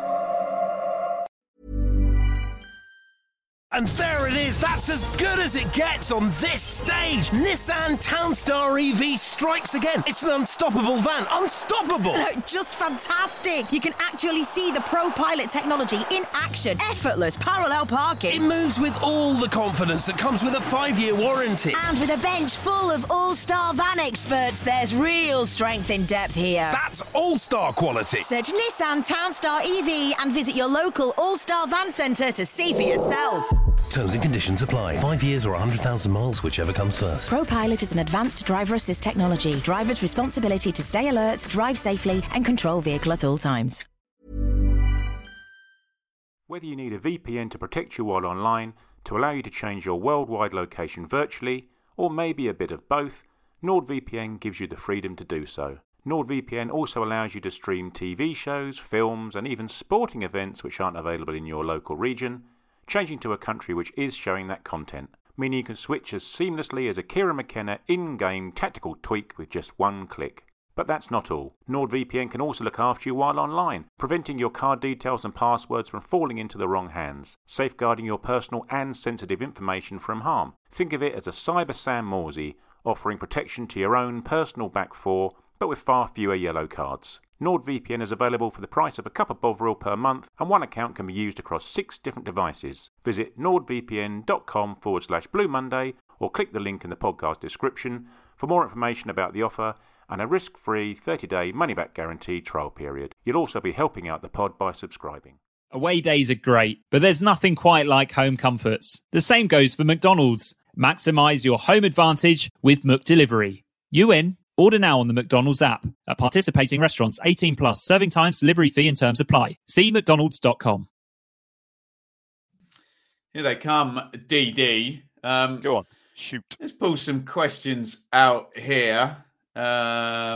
Speaker 2: And there it is, that's as good as it gets on this stage. Nissan Townstar EV strikes again. It's an unstoppable van, unstoppable.
Speaker 3: Just fantastic. You can actually see the ProPilot technology in action. Effortless parallel parking.
Speaker 2: It moves with all the confidence that comes with a 5-year warranty.
Speaker 3: And with a bench full of all-star van experts, there's real strength in depth here.
Speaker 2: That's all-star quality.
Speaker 3: Search Nissan Townstar EV and visit your local all-star van centre to see for yourself.
Speaker 2: Terms and conditions apply. 5 years or 100,000 miles, whichever comes first.
Speaker 3: ProPilot is an advanced driver assist technology. Driver's responsibility to stay alert, drive safely, and control vehicle at all times.
Speaker 7: Whether you need a VPN to protect you while online, to allow you to change your worldwide location virtually, or maybe a bit of both, NordVPN gives you the freedom to do so. NordVPN also allows you to stream TV shows, films, and even sporting events which aren't available in your local region, changing to a country which is showing that content, meaning you can switch as seamlessly as a Kieran McKenna in-game tactical tweak with just one click. But that's not all. NordVPN can also look after you while online, preventing your card details and passwords from falling into the wrong hands, safeguarding your personal and sensitive information from harm. Think of it as a cyber Sam Morsey, offering protection to your own personal back four, but with far fewer yellow cards. NordVPN is available for the price of a cup of Bovril per month, and one account can be used across 6 different devices. Visit nordvpn.com/Blue Monday or click the link in the podcast description for more information about the offer and a risk-free 30-day money-back guarantee trial period. You'll also be helping out the pod by subscribing.
Speaker 4: Away days are great, but there's nothing quite like home comforts. The same goes for McDonald's. Maximise your home advantage with McDelivery. You in? Order now on the McDonald's app. At participating restaurants, 18 plus, serving times, delivery fee and terms apply. See mcdonalds.com.
Speaker 5: Here they come, DD.
Speaker 6: Go on, shoot.
Speaker 5: Let's pull some questions out here. Let's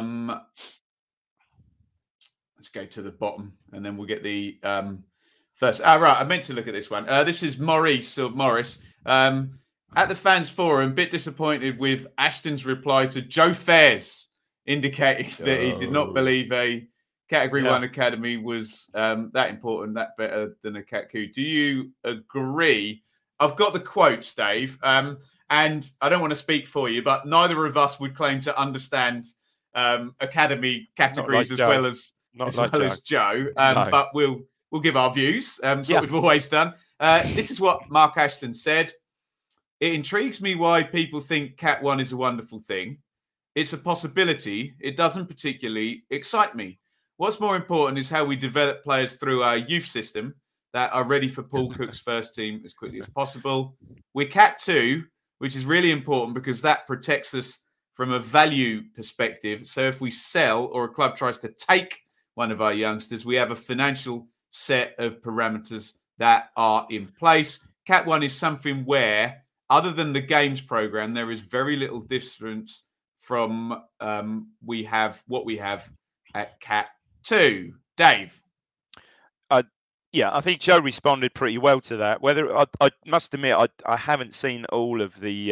Speaker 5: go to the bottom and then we'll get the first. Right, I meant to look at this one. This is Maurice or Morris. At the fans forum, bit disappointed with Ashton's reply to Joe Fairs, indicating that he did not believe a Category 1 academy was that important, that better than a CATCU. Do you agree? I've got the quotes, Dave, and I don't want to speak for you, but neither of us would claim to understand academy categories as well as Joe. But we'll give our views. It's what we've always done. This is what Mark Ashton said. It intrigues me why people think Cat 1 is a wonderful thing. It's a possibility. It doesn't particularly excite me. What's more important is how we develop players through our youth system that are ready for Paul Cook's first team as quickly as possible. We're Cat 2, which is really important because that protects us from a value perspective. So if we sell or a club tries to take one of our youngsters, we have a financial set of parameters that are in place. Cat 1 is something where, other than the games program, there is very little difference from what we have at Cat 2. Dave?
Speaker 6: Yeah, I think Joe responded pretty well to that. Whether I must admit, I haven't seen all of the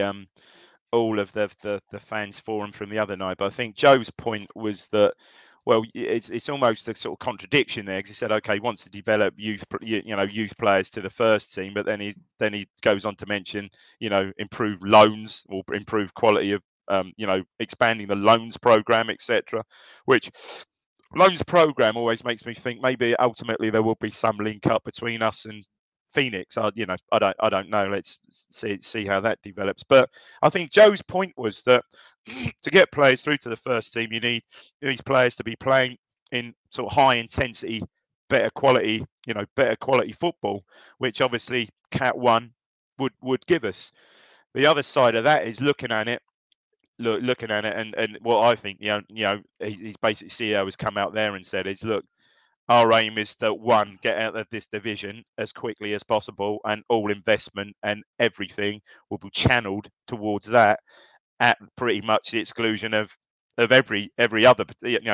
Speaker 6: fans forum from the other night, but I think Joe's point was that, well, it's almost a sort of contradiction there, because he said, okay, he wants to develop youth players to the first team, but then he goes on to mention, improve loans or improve quality of, expanding the loans program, etc. Which loans program always makes me think maybe ultimately there will be some link up between us and Phoenix. I don't know. Let's see how that develops. But I think Joe's point was that to get players through to the first team, you need these players to be playing in sort of high intensity, better quality football, which obviously Cat 1 would give us. The other side of that is looking at it, and what I think, he's basically CEO has come out there and said is, look, our aim is to, one, get out of this division as quickly as possible, and all investment and everything will be channeled towards that, at pretty much the exclusion of every other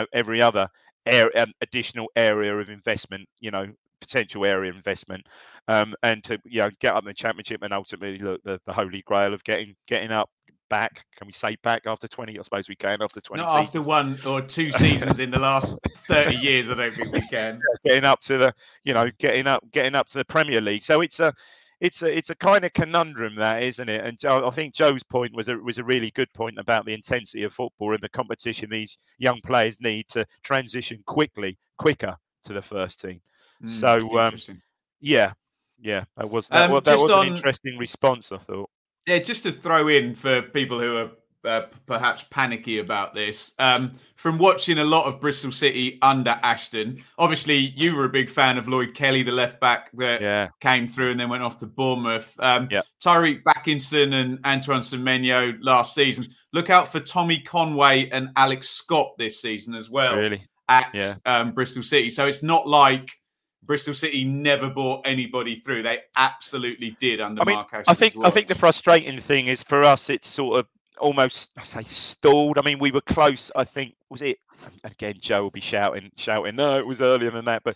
Speaker 6: additional area of investment, potential area of investment, and to get up in the championship, and ultimately look the holy grail of getting up. Back, can we say back after 20? I suppose we can after 20
Speaker 5: Not
Speaker 6: seasons.
Speaker 5: After 1 or 2 seasons in the last 30 years, I don't think we can.
Speaker 6: Getting up to the, getting up to the Premier League. So it's a kind of conundrum, that, isn't it? And I think Joe's point was a really good point about the intensity of football and the competition these young players need to transition quicker to the first team. So that was an interesting response, I thought.
Speaker 5: Yeah, just to throw in for people who are perhaps panicky about this, from watching a lot of Bristol City under Ashton, obviously you were a big fan of Lloyd Kelly, the left back that came through and then went off to Bournemouth. Tyreek Backinson and Antoine Semenyo last season. Look out for Tommy Conway and Alex Scott this season as well at Bristol City. So it's not like Bristol City never brought anybody through. They absolutely did under Mark Ashton.
Speaker 6: I think the frustrating thing is for us, it's sort of almost, I say, stalled. I mean, we were close. I think, was it? Again, Joe will be shouting. No, it was earlier than that. But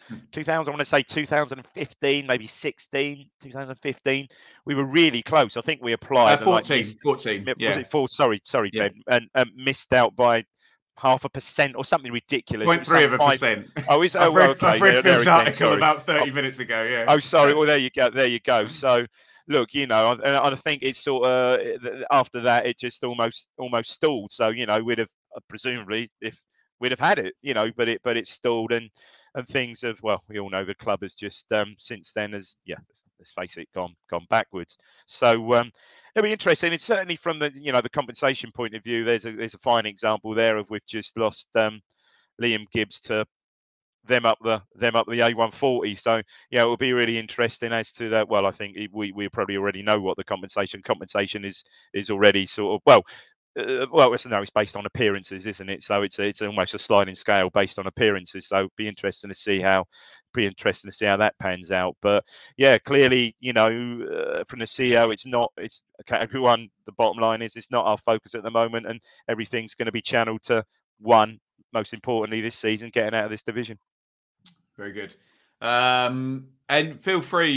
Speaker 6: 2015, maybe 16, 2015. We were really close. I think we applied.
Speaker 5: 14.
Speaker 6: Was it 4? Sorry, Ben. And missed out by 0.5% or something ridiculous.
Speaker 5: 0.3%.
Speaker 6: Oh, is it?
Speaker 5: I read Phil's article about 30 minutes ago. Yeah.
Speaker 6: Oh, sorry. Well, there you go. So, look, I think it's sort of after that it just almost stalled. So, we'd have presumably, if we'd have had it, but it's stalled and things have, well, we all know the club has just since then has, let's face it, gone backwards. So it'll be interesting. It's certainly from the the compensation point of view. There's a fine example there of we've just lost Liam Gibbs to them up the A140. So it will be really interesting as to that. Well, I think we probably already know what the compensation is already sort of it's based on appearances, isn't it? So it's almost a sliding scale based on appearances. So it'll be interesting to see how that pans out. But clearly, from the CEO, it's category 1. The bottom line is it's not our focus at the moment, and everything's going to be channeled to one, most importantly this season, getting out of this division.
Speaker 5: Very good. And feel free,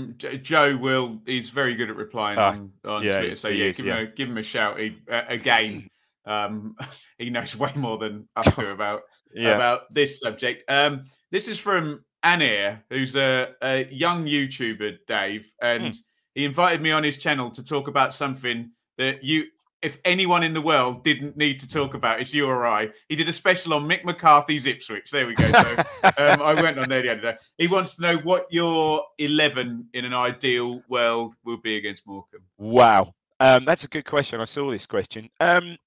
Speaker 5: Joe is very good at replying on Twitter. So give him a shout. Again, he knows way more than us do about this subject. This is from Anir, who's a young YouTuber, Dave, and he invited me on his channel to talk about something that if anyone in the world didn't need to talk about, it's you or I. He did a special on Mick McCarthy's Ipswich. There we go. So I went on there the other day. He wants to know what your 11 in an ideal world will be against Morecambe.
Speaker 6: Wow. That's a good question. I saw this question. I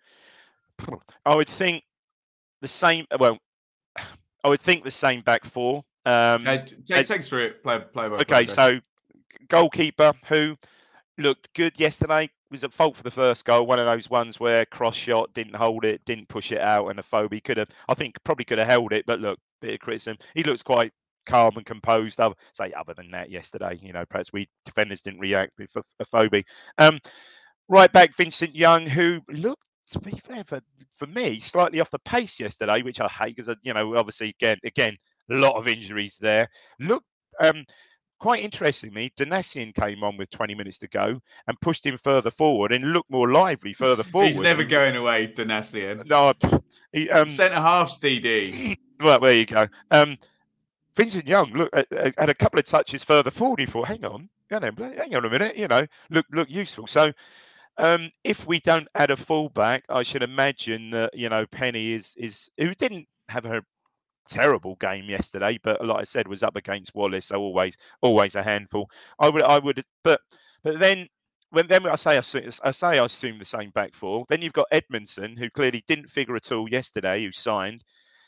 Speaker 6: would think the same. Well, I would think the same back four.
Speaker 5: Take us through it. Play by
Speaker 6: okay,
Speaker 5: play.
Speaker 6: So goalkeeper who looked good yesterday. was at fault for the first goal. One of those ones where cross shot, didn't hold it, didn't push it out, and Afobe could have, I think, probably could have held it. But look, bit of criticism. He looks quite calm and composed. Other than that, yesterday, perhaps we defenders didn't react with Afobe. Right back, Vincent Young, who looked, to be fair, for me, slightly off the pace yesterday, which I hate because obviously again, a lot of injuries there. Look. Quite interestingly, Donacien came on with 20 minutes to go and pushed him further forward and looked more lively further forward.
Speaker 5: He's never going away, Donacien.
Speaker 6: No,
Speaker 5: centre halves, DD.
Speaker 6: Well, there you go. Vincent Young had a couple of touches further forward. He thought, hang on a minute, look useful. So if we don't add a fullback, I should imagine that Penny is who didn't have her terrible game yesterday, but like I said, was up against Wallace, so always a handful. I would, but then when I say I assume the same back four. Then you've got Edmondson, who clearly didn't figure at all yesterday, who signed.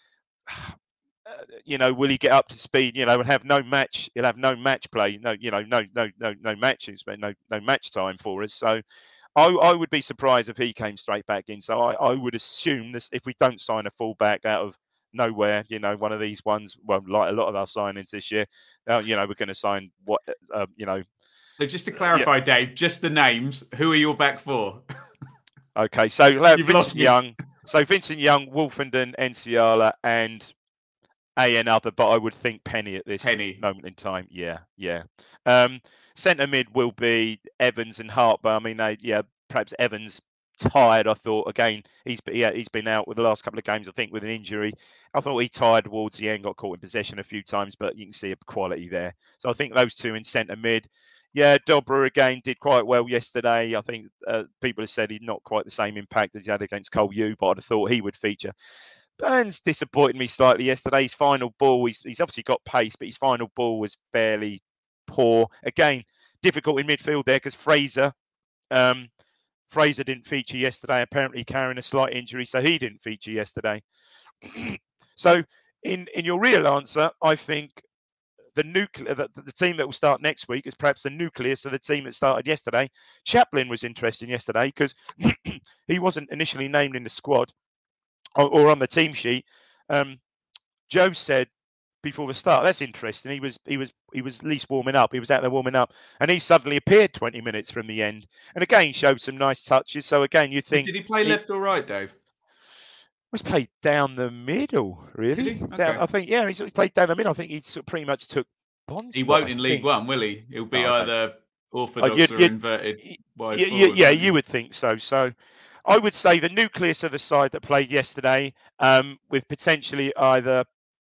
Speaker 6: Will he get up to speed? And have no match. He'll have no match play. No matches, but no match time for us. So I would be surprised if he came straight back in. So I would assume this, if we don't sign a fullback out of nowhere, one of these ones, well, like a lot of our signings this year, we're going to sign what.
Speaker 5: So just to clarify, Dave, just the names. Who are your back four?
Speaker 6: Okay, so Vincent Young. So Vincent Young, Wolfenden, Nsiala, and another, but I would think Penny at this moment in time. Yeah. Centre mid will be Evans and Hart, but I mean, perhaps Evans tired. I thought again he's been out with the last couple of games, I think, with an injury. I thought he tired towards the end, got caught in possession a few times, but you can see a quality there. So I think those two in centre mid. Yeah, Dobra again did quite well yesterday. I think people have said he's not quite the same impact as he had against Cole Yu, but I'd have thought he would feature. Burns disappointed me slightly yesterday. His final ball, he's obviously got pace, but his final ball was fairly poor. Again, difficult in midfield there because Fraser didn't feature yesterday, apparently carrying a slight injury, so he didn't feature yesterday. So in your real answer, I think the team that will start next week is perhaps the nucleus of the team that started yesterday. Chaplin was interesting yesterday because he wasn't initially named in the squad or on the team sheet. Joe said before the start, that's interesting. He was at least warming up. He was out there warming up, and he suddenly appeared 20 minutes from the end, and again showed some nice touches. So again, you think,
Speaker 5: did he play left or right, Dave?
Speaker 6: Was played down the middle, really.
Speaker 5: Okay.
Speaker 6: I think, he played down the middle. I think he sort of pretty much took Bond's.
Speaker 5: He won't in League One, will he? He'll be either orthodox or inverted wide forward.
Speaker 6: Yeah, you would think so. So I would say the nucleus of the side that played yesterday, with potentially either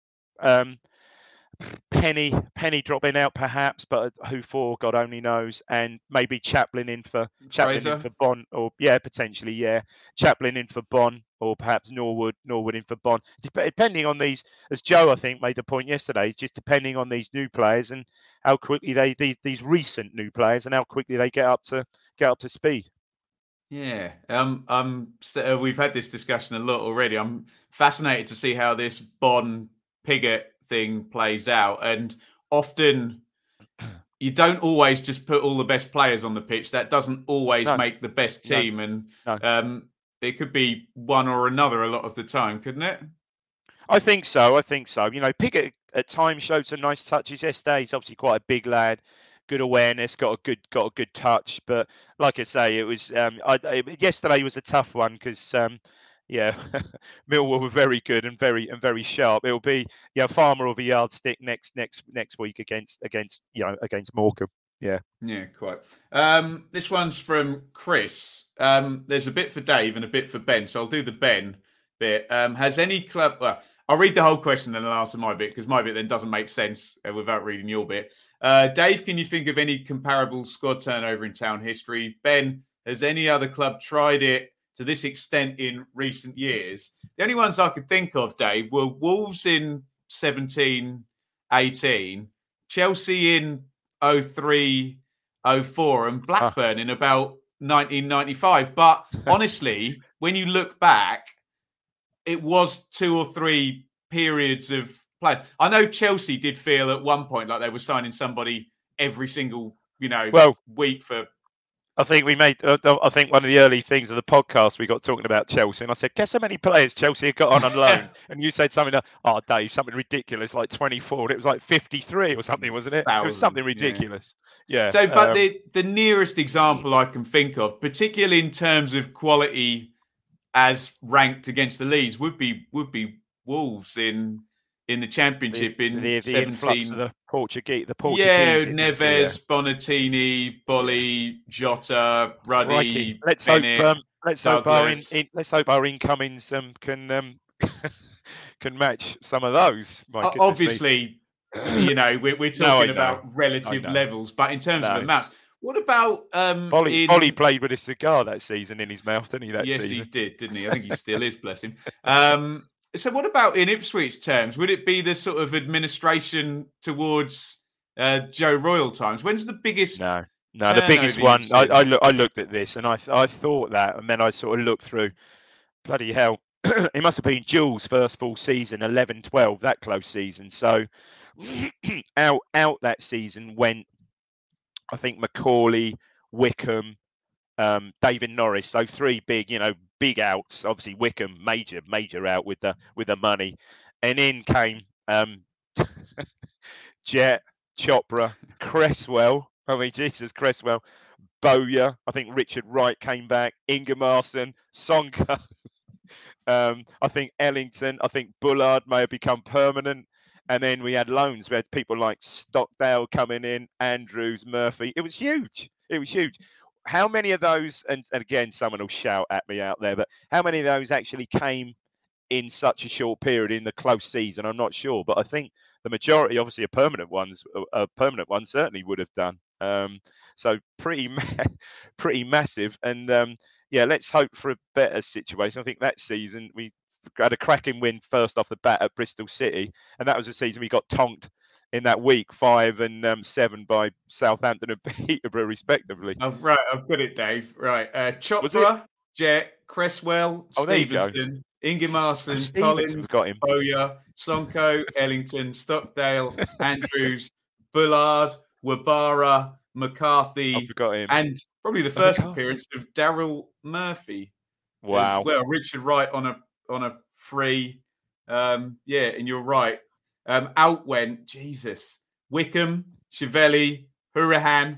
Speaker 6: Penny dropping out perhaps, but who for, God only knows, and maybe Chaplin in for Bon, or potentially Chaplin in for Bon, or perhaps Norwood in for Bon, depending on these, as Joe I think made the point yesterday, just depending on these new players and how quickly these recent new players and how quickly they get up to speed.
Speaker 5: Yeah, we've had this discussion a lot already. I'm fascinated to see how this Bon Pigott thing plays out, and often you don't always just put all the best players on the pitch. That doesn't always make the best team, and it could be one or another a lot of the time, couldn't it?
Speaker 6: I think so. Pigott at times showed some nice touches yesterday. He's obviously quite a big lad, good awareness, got a good touch. But like I say, it was yesterday was a tough one because Millwall were very good and very sharp. It'll be Farmer of a yardstick next week against Morecambe.
Speaker 5: Yeah, quite. This one's from Chris. There's a bit for Dave and a bit for Ben, so I'll do the Ben bit. Has any club? Well, I'll read the whole question and I'll answer my bit because my bit then doesn't make sense without reading your bit. Dave, can you think of any comparable squad turnover in town history? Ben, has any other club tried it to this extent in recent years? The only ones I could think of, Dave, were Wolves in 17-18, Chelsea in 03-04, and Blackburn in about 1995. But honestly, when you look back, it was 2 or 3 periods of play. I know Chelsea did feel at one point like they were signing somebody every single, week for
Speaker 6: I think we made. I think one of the early things of the podcast we got talking about Chelsea, and I said, "Guess how many players Chelsea have got on loan?" And you said something like, "Oh, Dave, something ridiculous, like 24." And it was like 53 or something, wasn't it?
Speaker 5: 1,000,
Speaker 6: it was something ridiculous. Yeah.
Speaker 5: So, but the nearest example I can think of, particularly in terms of quality as ranked against the Leeds, would be Wolves in the Championship in
Speaker 6: the
Speaker 5: 17.
Speaker 6: Of the Portuguese.
Speaker 5: Neves, Bonatini, Bolly, Jota, Ruddy.
Speaker 6: Bennett, let's hope our incomings can match some of those.
Speaker 5: Obviously, we're talking about relative levels, but in terms of amounts. What about
Speaker 6: Bolly played with a cigar that season in his mouth, didn't he?
Speaker 5: Yes, he did, didn't he? I think he still is, bless him. So what about in Ipswich terms? Would it be the sort of administration towards Joe Royle times? When's the biggest?
Speaker 6: No, the biggest one. I looked at this and I thought that, and then I sort of looked through. Bloody hell! It must have been Jules' first full season, 11-12, that close season. So out that season went, I think, Macaulay, Wickham, David Norris. So three big outs. Obviously Wickham major out with the money, and in came Jet, Chopra, Cresswell. I mean, Jesus, Cresswell, Bowyer. I think Richard Wright came back. Ingemarson, Sonko. I think Ellington. I think Bullard may have become permanent. And then we had loans. We had people like Stockdale coming in, Andrews, Murphy. It was huge. How many of those, and again, someone will shout at me out there, but how many of those actually came in such a short period in the close season? I'm not sure, but I think the majority, obviously, a permanent one certainly would have done. So pretty massive. And let's hope for a better situation. I think that season we had a cracking win first off the bat at Bristol City, and that was a season we got tonked in that week 5 and 7 by Southampton and Peterborough respectively.
Speaker 5: Oh, right, I've got it, Dave. Right, Chopra, Jet, Cresswell, Stevenson, Ingemarson, Collins, Bowyer, Sonko, Ellington, Stockdale, Andrews, Bullard, Wabara, McCarthy,
Speaker 6: I forgot him.
Speaker 5: And probably the first appearance of Daryl Murphy.
Speaker 6: Wow.
Speaker 5: As well, Richard Wright on a free. And you're right. Out went Wickham, Chiavelli, Hurahan,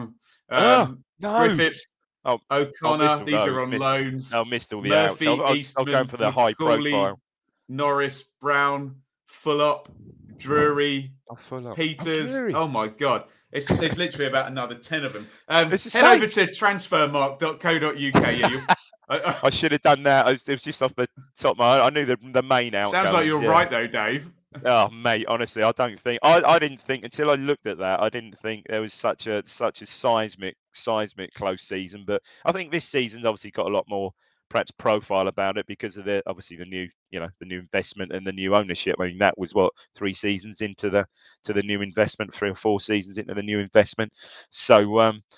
Speaker 5: Griffiths, O'Connor. These are on loans.
Speaker 6: I'll miss all the
Speaker 5: Murphy,
Speaker 6: outs. I'll go for the high profile.
Speaker 5: Norris, Brown, Fullop, Drury, Peters. Oh my God. There's literally about another 10 of them. Head over to transfermarkt.co.uk.
Speaker 6: I should have done that. It was just off the top of my head. I knew the main outgoings.
Speaker 5: Sounds like you're right though, Dave.
Speaker 6: Oh mate, honestly, I don't think I didn't think until I looked at that. I didn't think there was such a seismic close season. But I think this season's obviously got a lot more perhaps profile about it because of the new new investment and the new ownership. I mean, that was 3 seasons into the new investment, 3 or 4 seasons into the new investment. So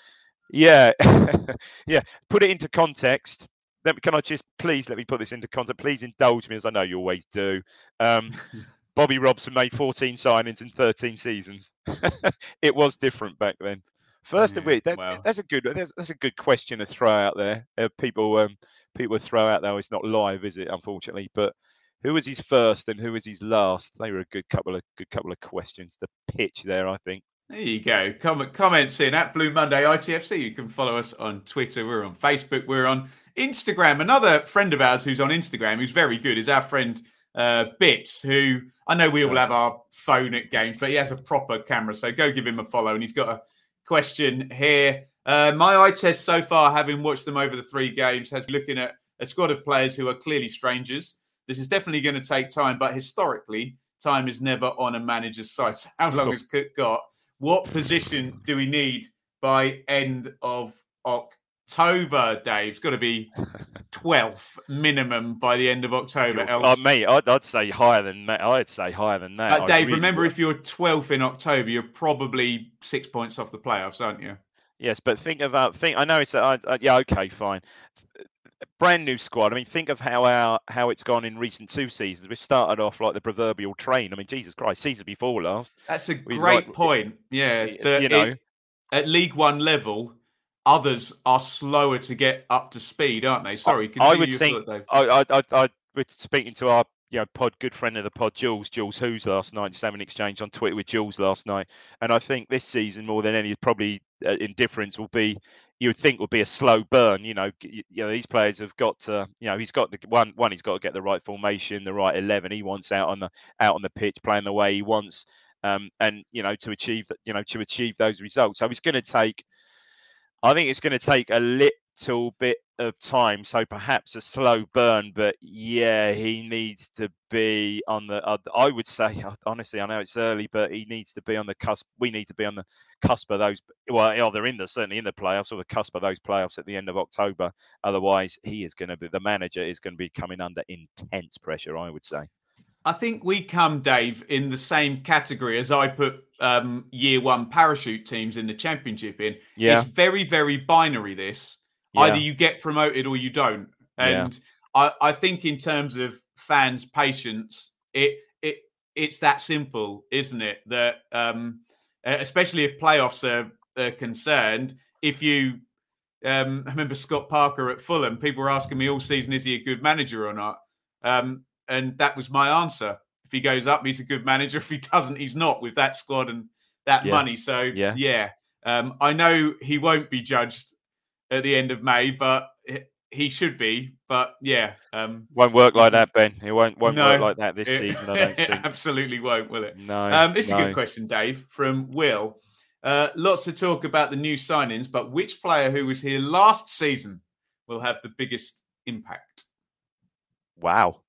Speaker 6: put it into context. Can I just please let me put this into context? Please indulge me, as I know you always do. Bobby Robson made 14 signings in 13 seasons. It was different back then. First of which, that's a good question to throw out there. People throw out there. It's not live, is it? Unfortunately, but who was his first and who was his last? They were a good couple of questions to pitch there, I think.
Speaker 5: There you go. Comments in at Blue Monday ITFC. You can follow us on Twitter. We're on Facebook. We're on Instagram. Another friend of ours who's on Instagram, who's very good, is our friend Bits, who I know we all have our phone at games, but he has a proper camera. So go give him a follow. And he's got a question here. My eye test so far, having watched them over the 3 games, has been looking at a squad of players who are clearly strangers. This is definitely going to take time, but historically, time is never on a manager's side. So how long has Cook got? What position do we need by end of October, Dave? It's got to be 12th minimum by the end of October.
Speaker 6: Mate, I'd say higher than that.
Speaker 5: Dave, remember, if you're 12th in October, you're probably 6 points off the playoffs, aren't you?
Speaker 6: Yes, but I know it's okay, fine. Brand new squad. I mean, think of how it's gone in recent 2 seasons. We've started off like the proverbial train. I mean, Jesus Christ, season before last.
Speaker 5: That's a great point. Yeah, at League One level, others are slower to get up to speed, aren't they? Sorry,
Speaker 6: I would think. I was speaking to our good friend of the pod, Jules Who's last night. Just having an exchange on Twitter with Jules last night, and I think this season more than any, probably indifference will be. You would think would be a slow burn. These players have got to. He's got the one. He's got to get the right formation, the right 11. He wants out on the pitch, playing the way he wants, and to achieve those results. So it's going to take. I think it's going to take a little bit of time, so perhaps a slow burn. But yeah, he needs to be on the. I would say, honestly, I know it's early, but he needs to be on the cusp. We need to be on the cusp of those. Well, they're certainly in the playoffs, or the cusp of those playoffs at the end of October. Otherwise, the manager is going to be coming under intense pressure, I would say.
Speaker 5: I think we come, Dave, in the same category as I put year one parachute teams in the championship in.
Speaker 6: Yeah.
Speaker 5: It's very, very binary, this. Yeah. Either you get promoted or you don't. And I think in terms of fans' patience, it's that simple, isn't it? That especially if playoffs are concerned, if you I remember Scott Parker at Fulham, people were asking me all season, is he a good manager or not? And that was my answer. If he goes up, he's a good manager. If he doesn't, he's not, with that squad and that money. So, I know he won't be judged at the end of May, but he should be. But,
Speaker 6: won't work like that, Ben. It won't work like that this season, I don't think.
Speaker 5: It absolutely won't, will it?
Speaker 6: No.
Speaker 5: This is a good question, Dave, from Will. Lots to talk about the new signings, but which player who was here last season will have the biggest impact?
Speaker 6: Wow.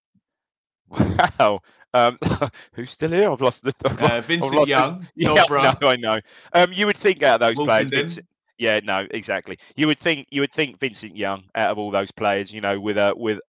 Speaker 6: Who's still here? I've lost the.
Speaker 5: Vincent Young.
Speaker 6: I know. You would think out of those players. No, exactly. You would think Vincent Young out of all those players. With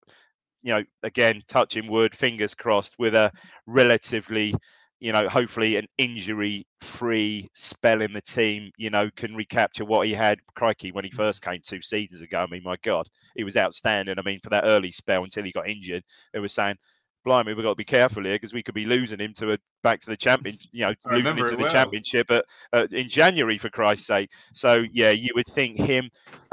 Speaker 6: again, touching wood, fingers crossed, with a relatively, hopefully an injury-free spell in the team. Can recapture what he had. Crikey, when he first came 2 seasons ago. I mean, my God, he was outstanding. I mean, for that early spell until he got injured, they were saying, blimey, we've got to be careful here because we could be losing him back to the champion, losing him to the championship in January, for Christ's sake. So, you would think him.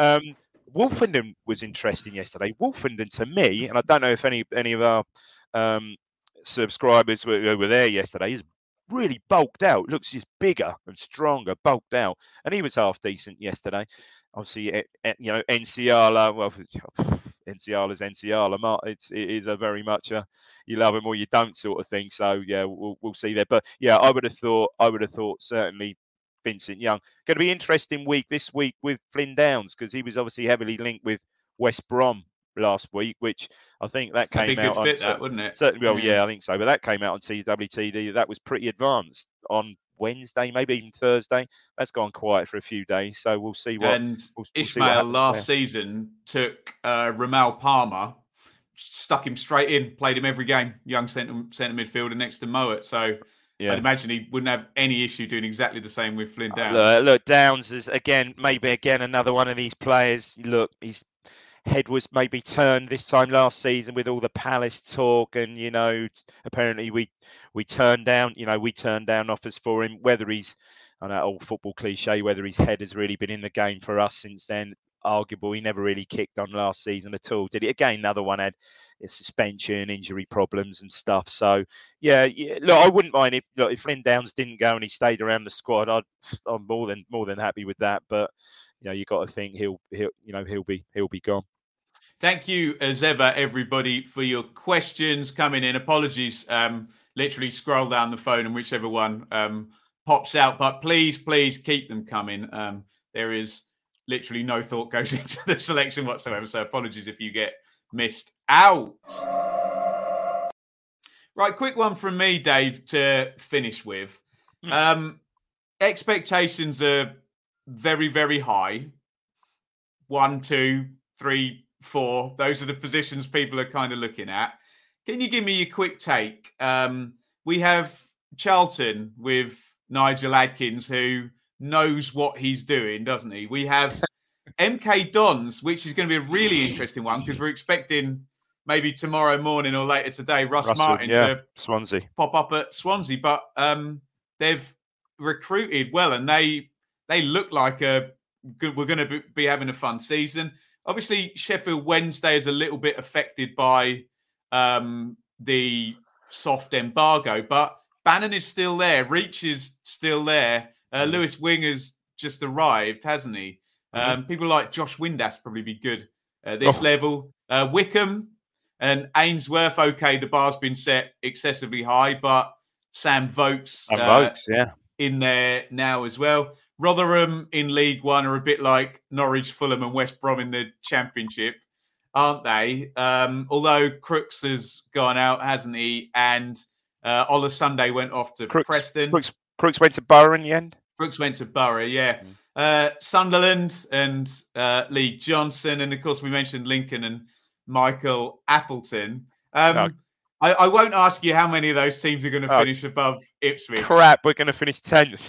Speaker 6: Wolfenden was interesting yesterday. Wolfenden, to me, and I don't know if any of our subscribers were there yesterday, is really bulked out. Looks just bigger and stronger, bulked out. And he was half decent yesterday. Obviously, Nsiala, well, Nsiala's Nsiala. It is a very much you love him or you don't sort of thing. So we'll see there. But I would have thought certainly Vincent Young. Going to be interesting week this week with Flynn Downs, because he was obviously heavily linked with West Brom last week, which I think that came out on.
Speaker 5: That, wouldn't it?
Speaker 6: Certainly, I think so. But that came out on TWTD. That was pretty advanced on Wednesday, maybe even Thursday. That's gone quiet for a few days, so we'll see what.
Speaker 5: And Ishmael last season took Ramal Palmer, stuck him straight in, played him every game. Young centre midfielder next to Mowat. So I'd imagine he wouldn't have any issue doing exactly the same with Flynn Downs.
Speaker 6: Look, Downs is maybe another one of these players. Look, his head was maybe turned this time last season with all the Palace talk, and apparently we turned down offers for him. Whether he's, I know, old football cliche, whether his head has really been in the game for us since then, arguable. He never really kicked on last season at all, did he? Again, another one had suspension, injury problems and stuff. So look, I wouldn't mind if Flynn Downs didn't go and he stayed around the squad. I'm more than happy with that. But you got to think he'll be gone.
Speaker 5: Thank you as ever, everybody, for your questions coming in. Apologies, literally scroll down the phone and whichever one pops out. But please keep them coming. There is literally no thought goes into the selection whatsoever. So apologies if you get missed out. Right, quick one from me, Dave, to finish with. Expectations are very, very high. 1, 2, 3, 4. Those are the positions people are kind of looking at. Can you give me a quick take? We have Charlton with Nigel Adkins, who knows what he's doing, doesn't he? We have MK Dons, which is going to be a really interesting one because we're expecting maybe tomorrow morning or later today Russell Martin to
Speaker 6: Swansea
Speaker 5: pop up at Swansea. But they've recruited well, and they look like a we're going to be having a fun season. Obviously, Sheffield Wednesday is a little bit affected by the soft embargo, but Bannon is still there. Reach is still there. Lewis Wing has just arrived, hasn't he? People like Josh Windass probably be good at this level. Wickham and Ainsworth, okay, the bar's been set excessively high, but Sam Vokes in there now as well. Rotherham in League One are a bit like Norwich, Fulham and West Brom in the Championship, aren't they? Although Crooks has gone out, hasn't he? And Ola Sunday went off to Preston.
Speaker 6: Crooks went to Borough in the end?
Speaker 5: Crooks went to Borough, yeah. Sunderland and Lee Johnson. And, of course, we mentioned Lincoln and Michael Appleton. I won't ask you how many of those teams are going to finish above Ipswich.
Speaker 6: Crap, we're going to finish 10th.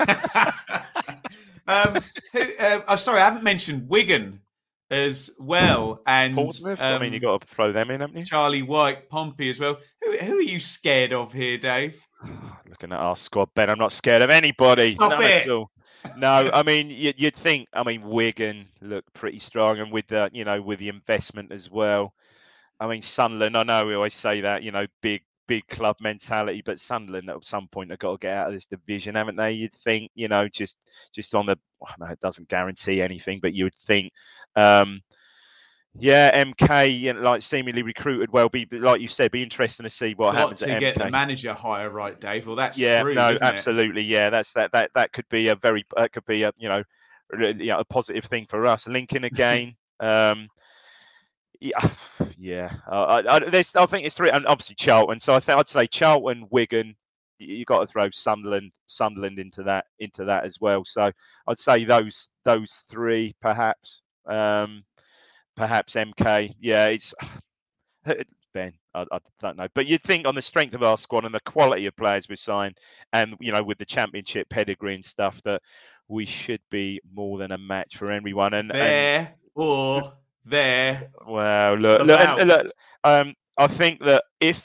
Speaker 5: Sorry, I haven't mentioned Wigan as well. And
Speaker 6: Portsmouth? You've got to throw them in, haven't you?
Speaker 5: Charlie White, Pompey as well. Who are you scared of here, Dave?
Speaker 6: Looking at our squad, Ben, I'm not scared of anybody.
Speaker 5: Stop it.
Speaker 6: At all. No, you'd think. Wigan look pretty strong, and with the investment as well. Sunderland. I know we always say that, big club mentality, but Sunderland at some point have got to get out of this division, haven't they? You'd think, just on the. No, it doesn't guarantee anything, but you would think. MK, seemingly recruited well. Be like you said, be interesting to see what happens at MK.
Speaker 5: Get the manager higher right, Dave. Well, that's screwed, isn't
Speaker 6: absolutely,
Speaker 5: it?
Speaker 6: Yeah, that's that could be a positive thing for us. Lincoln again. I think it's three, and obviously Charlton. So I'd say Charlton, Wigan. You got to throw Sunderland into that as well. So I'd say those three perhaps. Perhaps MK. Yeah, it's Ben. I don't know, but you'd think on the strength of our squad and the quality of players we've signed, and with the Championship pedigree and stuff, that we should be more than a match for everyone. And
Speaker 5: there.
Speaker 6: Well, look. I think that if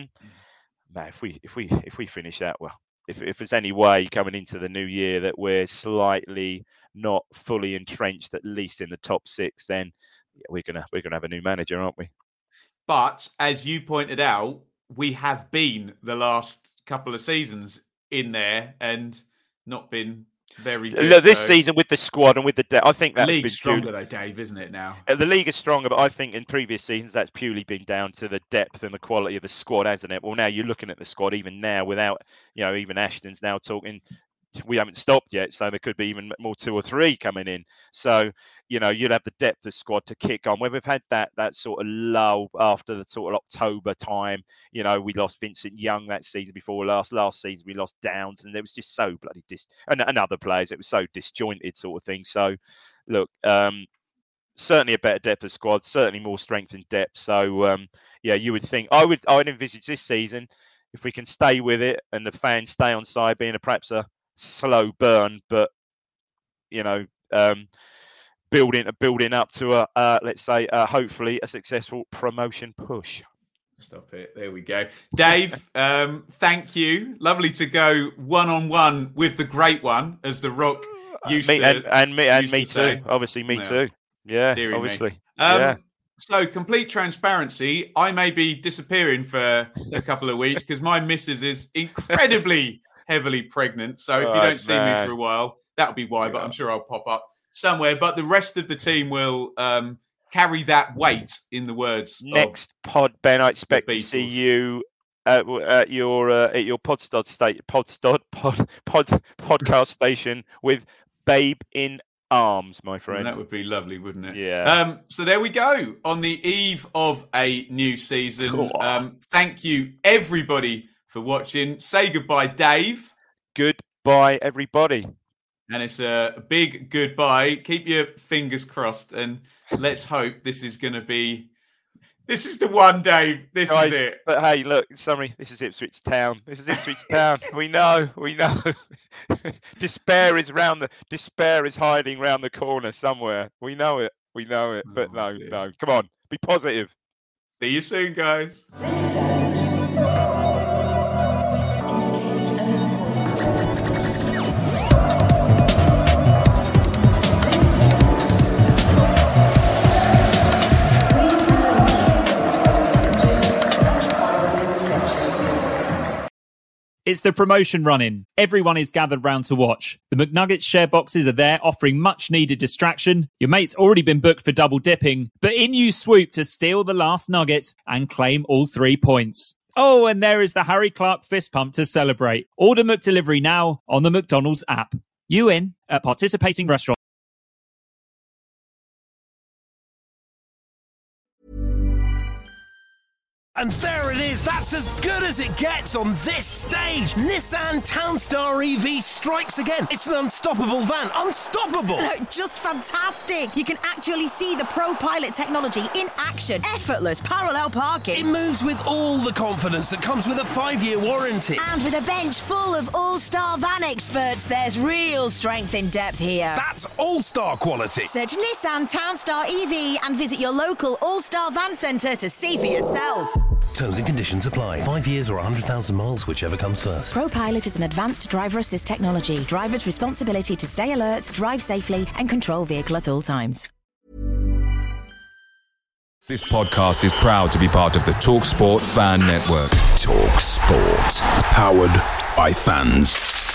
Speaker 6: we finish that well, if there's any way coming into the new year that we're slightly not fully entrenched, at least in the top six, then we're gonna have a new manager, aren't we?
Speaker 5: But as you pointed out, we have been the last couple of seasons in there and not been very good.
Speaker 6: Look, this season with the squad and with the I think that's
Speaker 5: the league's
Speaker 6: been
Speaker 5: stronger though, Dave, isn't it now?
Speaker 6: The league is stronger, but I think in previous seasons that's purely been down to the depth and the quality of the squad, hasn't it? Well, now you're looking at the squad even now without, even Ashton's now talking. We haven't stopped yet, so there could be even more 2 or 3 coming in. So, you'd have the depth of squad to kick on. Where we've had that sort of lull after the sort of October time, we lost Vincent Young that season before last season. We lost Downs, and it was just so bloody and other players. It was so disjointed sort of thing. So, look, certainly a better depth of squad, certainly more strength in depth. So, you would think I would envisage this season, if we can stay with it and the fans stay on side, being perhaps a slow burn, but building up to let's say hopefully a successful promotion push.
Speaker 5: Stop it. There we go. Dave, thank you. Lovely to go one-on-one with the great one, as The Rock used
Speaker 6: me,
Speaker 5: to.
Speaker 6: And me too. Obviously, me too. Yeah, obviously.
Speaker 5: So, complete transparency, I may be disappearing for a couple of weeks because my missus is incredibly heavily pregnant. So if you don't see me for a while, that'll be why, but I'm sure I'll pop up somewhere. But the rest of the team will carry that weight, in the words
Speaker 6: next pod, Ben. I expect to see you at your podcast station with Babe in Arms, my friend.
Speaker 5: And that would be lovely, wouldn't it?
Speaker 6: Yeah.
Speaker 5: So there we go. On the eve of a new season. Cool. Thank you, everybody, for watching. Say goodbye, Dave.
Speaker 6: Goodbye, everybody.
Speaker 5: And it's a big goodbye. Keep your fingers crossed, and let's hope this is going to be. This is the one, Dave. This is it.
Speaker 6: But hey, look, in summary, this is Ipswich Town. Town. We know. Despair is hiding round the corner somewhere. We know it. But no. Come on, be positive.
Speaker 5: See you soon, guys.
Speaker 4: It's the promotion running. Everyone is gathered round to watch. The McNuggets share boxes are there, offering much needed distraction. Your mate's already been booked for double dipping, but in you swoop to steal the last nugget and claim all 3 points. Oh, and there is the Harry Clark fist pump to celebrate. Order McDelivery now on the McDonald's app. You in at participating restaurants.
Speaker 2: And there it is, that's as good as it gets on this stage. Nissan Townstar EV strikes again. It's an unstoppable van, unstoppable.
Speaker 3: Just fantastic. You can actually see the ProPilot technology in action. Effortless parallel parking.
Speaker 2: It moves with all the confidence that comes with a 5-year warranty.
Speaker 3: And with a bench full of all-star van experts, there's real strength in depth here.
Speaker 2: That's all-star quality.
Speaker 3: Search Nissan Townstar EV and visit your local all-star van centre to see for yourself.
Speaker 2: Terms and conditions apply. 5 years or 100,000 miles, whichever comes first.
Speaker 3: ProPilot is an advanced driver assist technology. Driver's responsibility to stay alert, drive safely, and control vehicle at all times.
Speaker 1: This podcast is proud to be part of the TalkSport Fan Network. TalkSport. Powered by fans.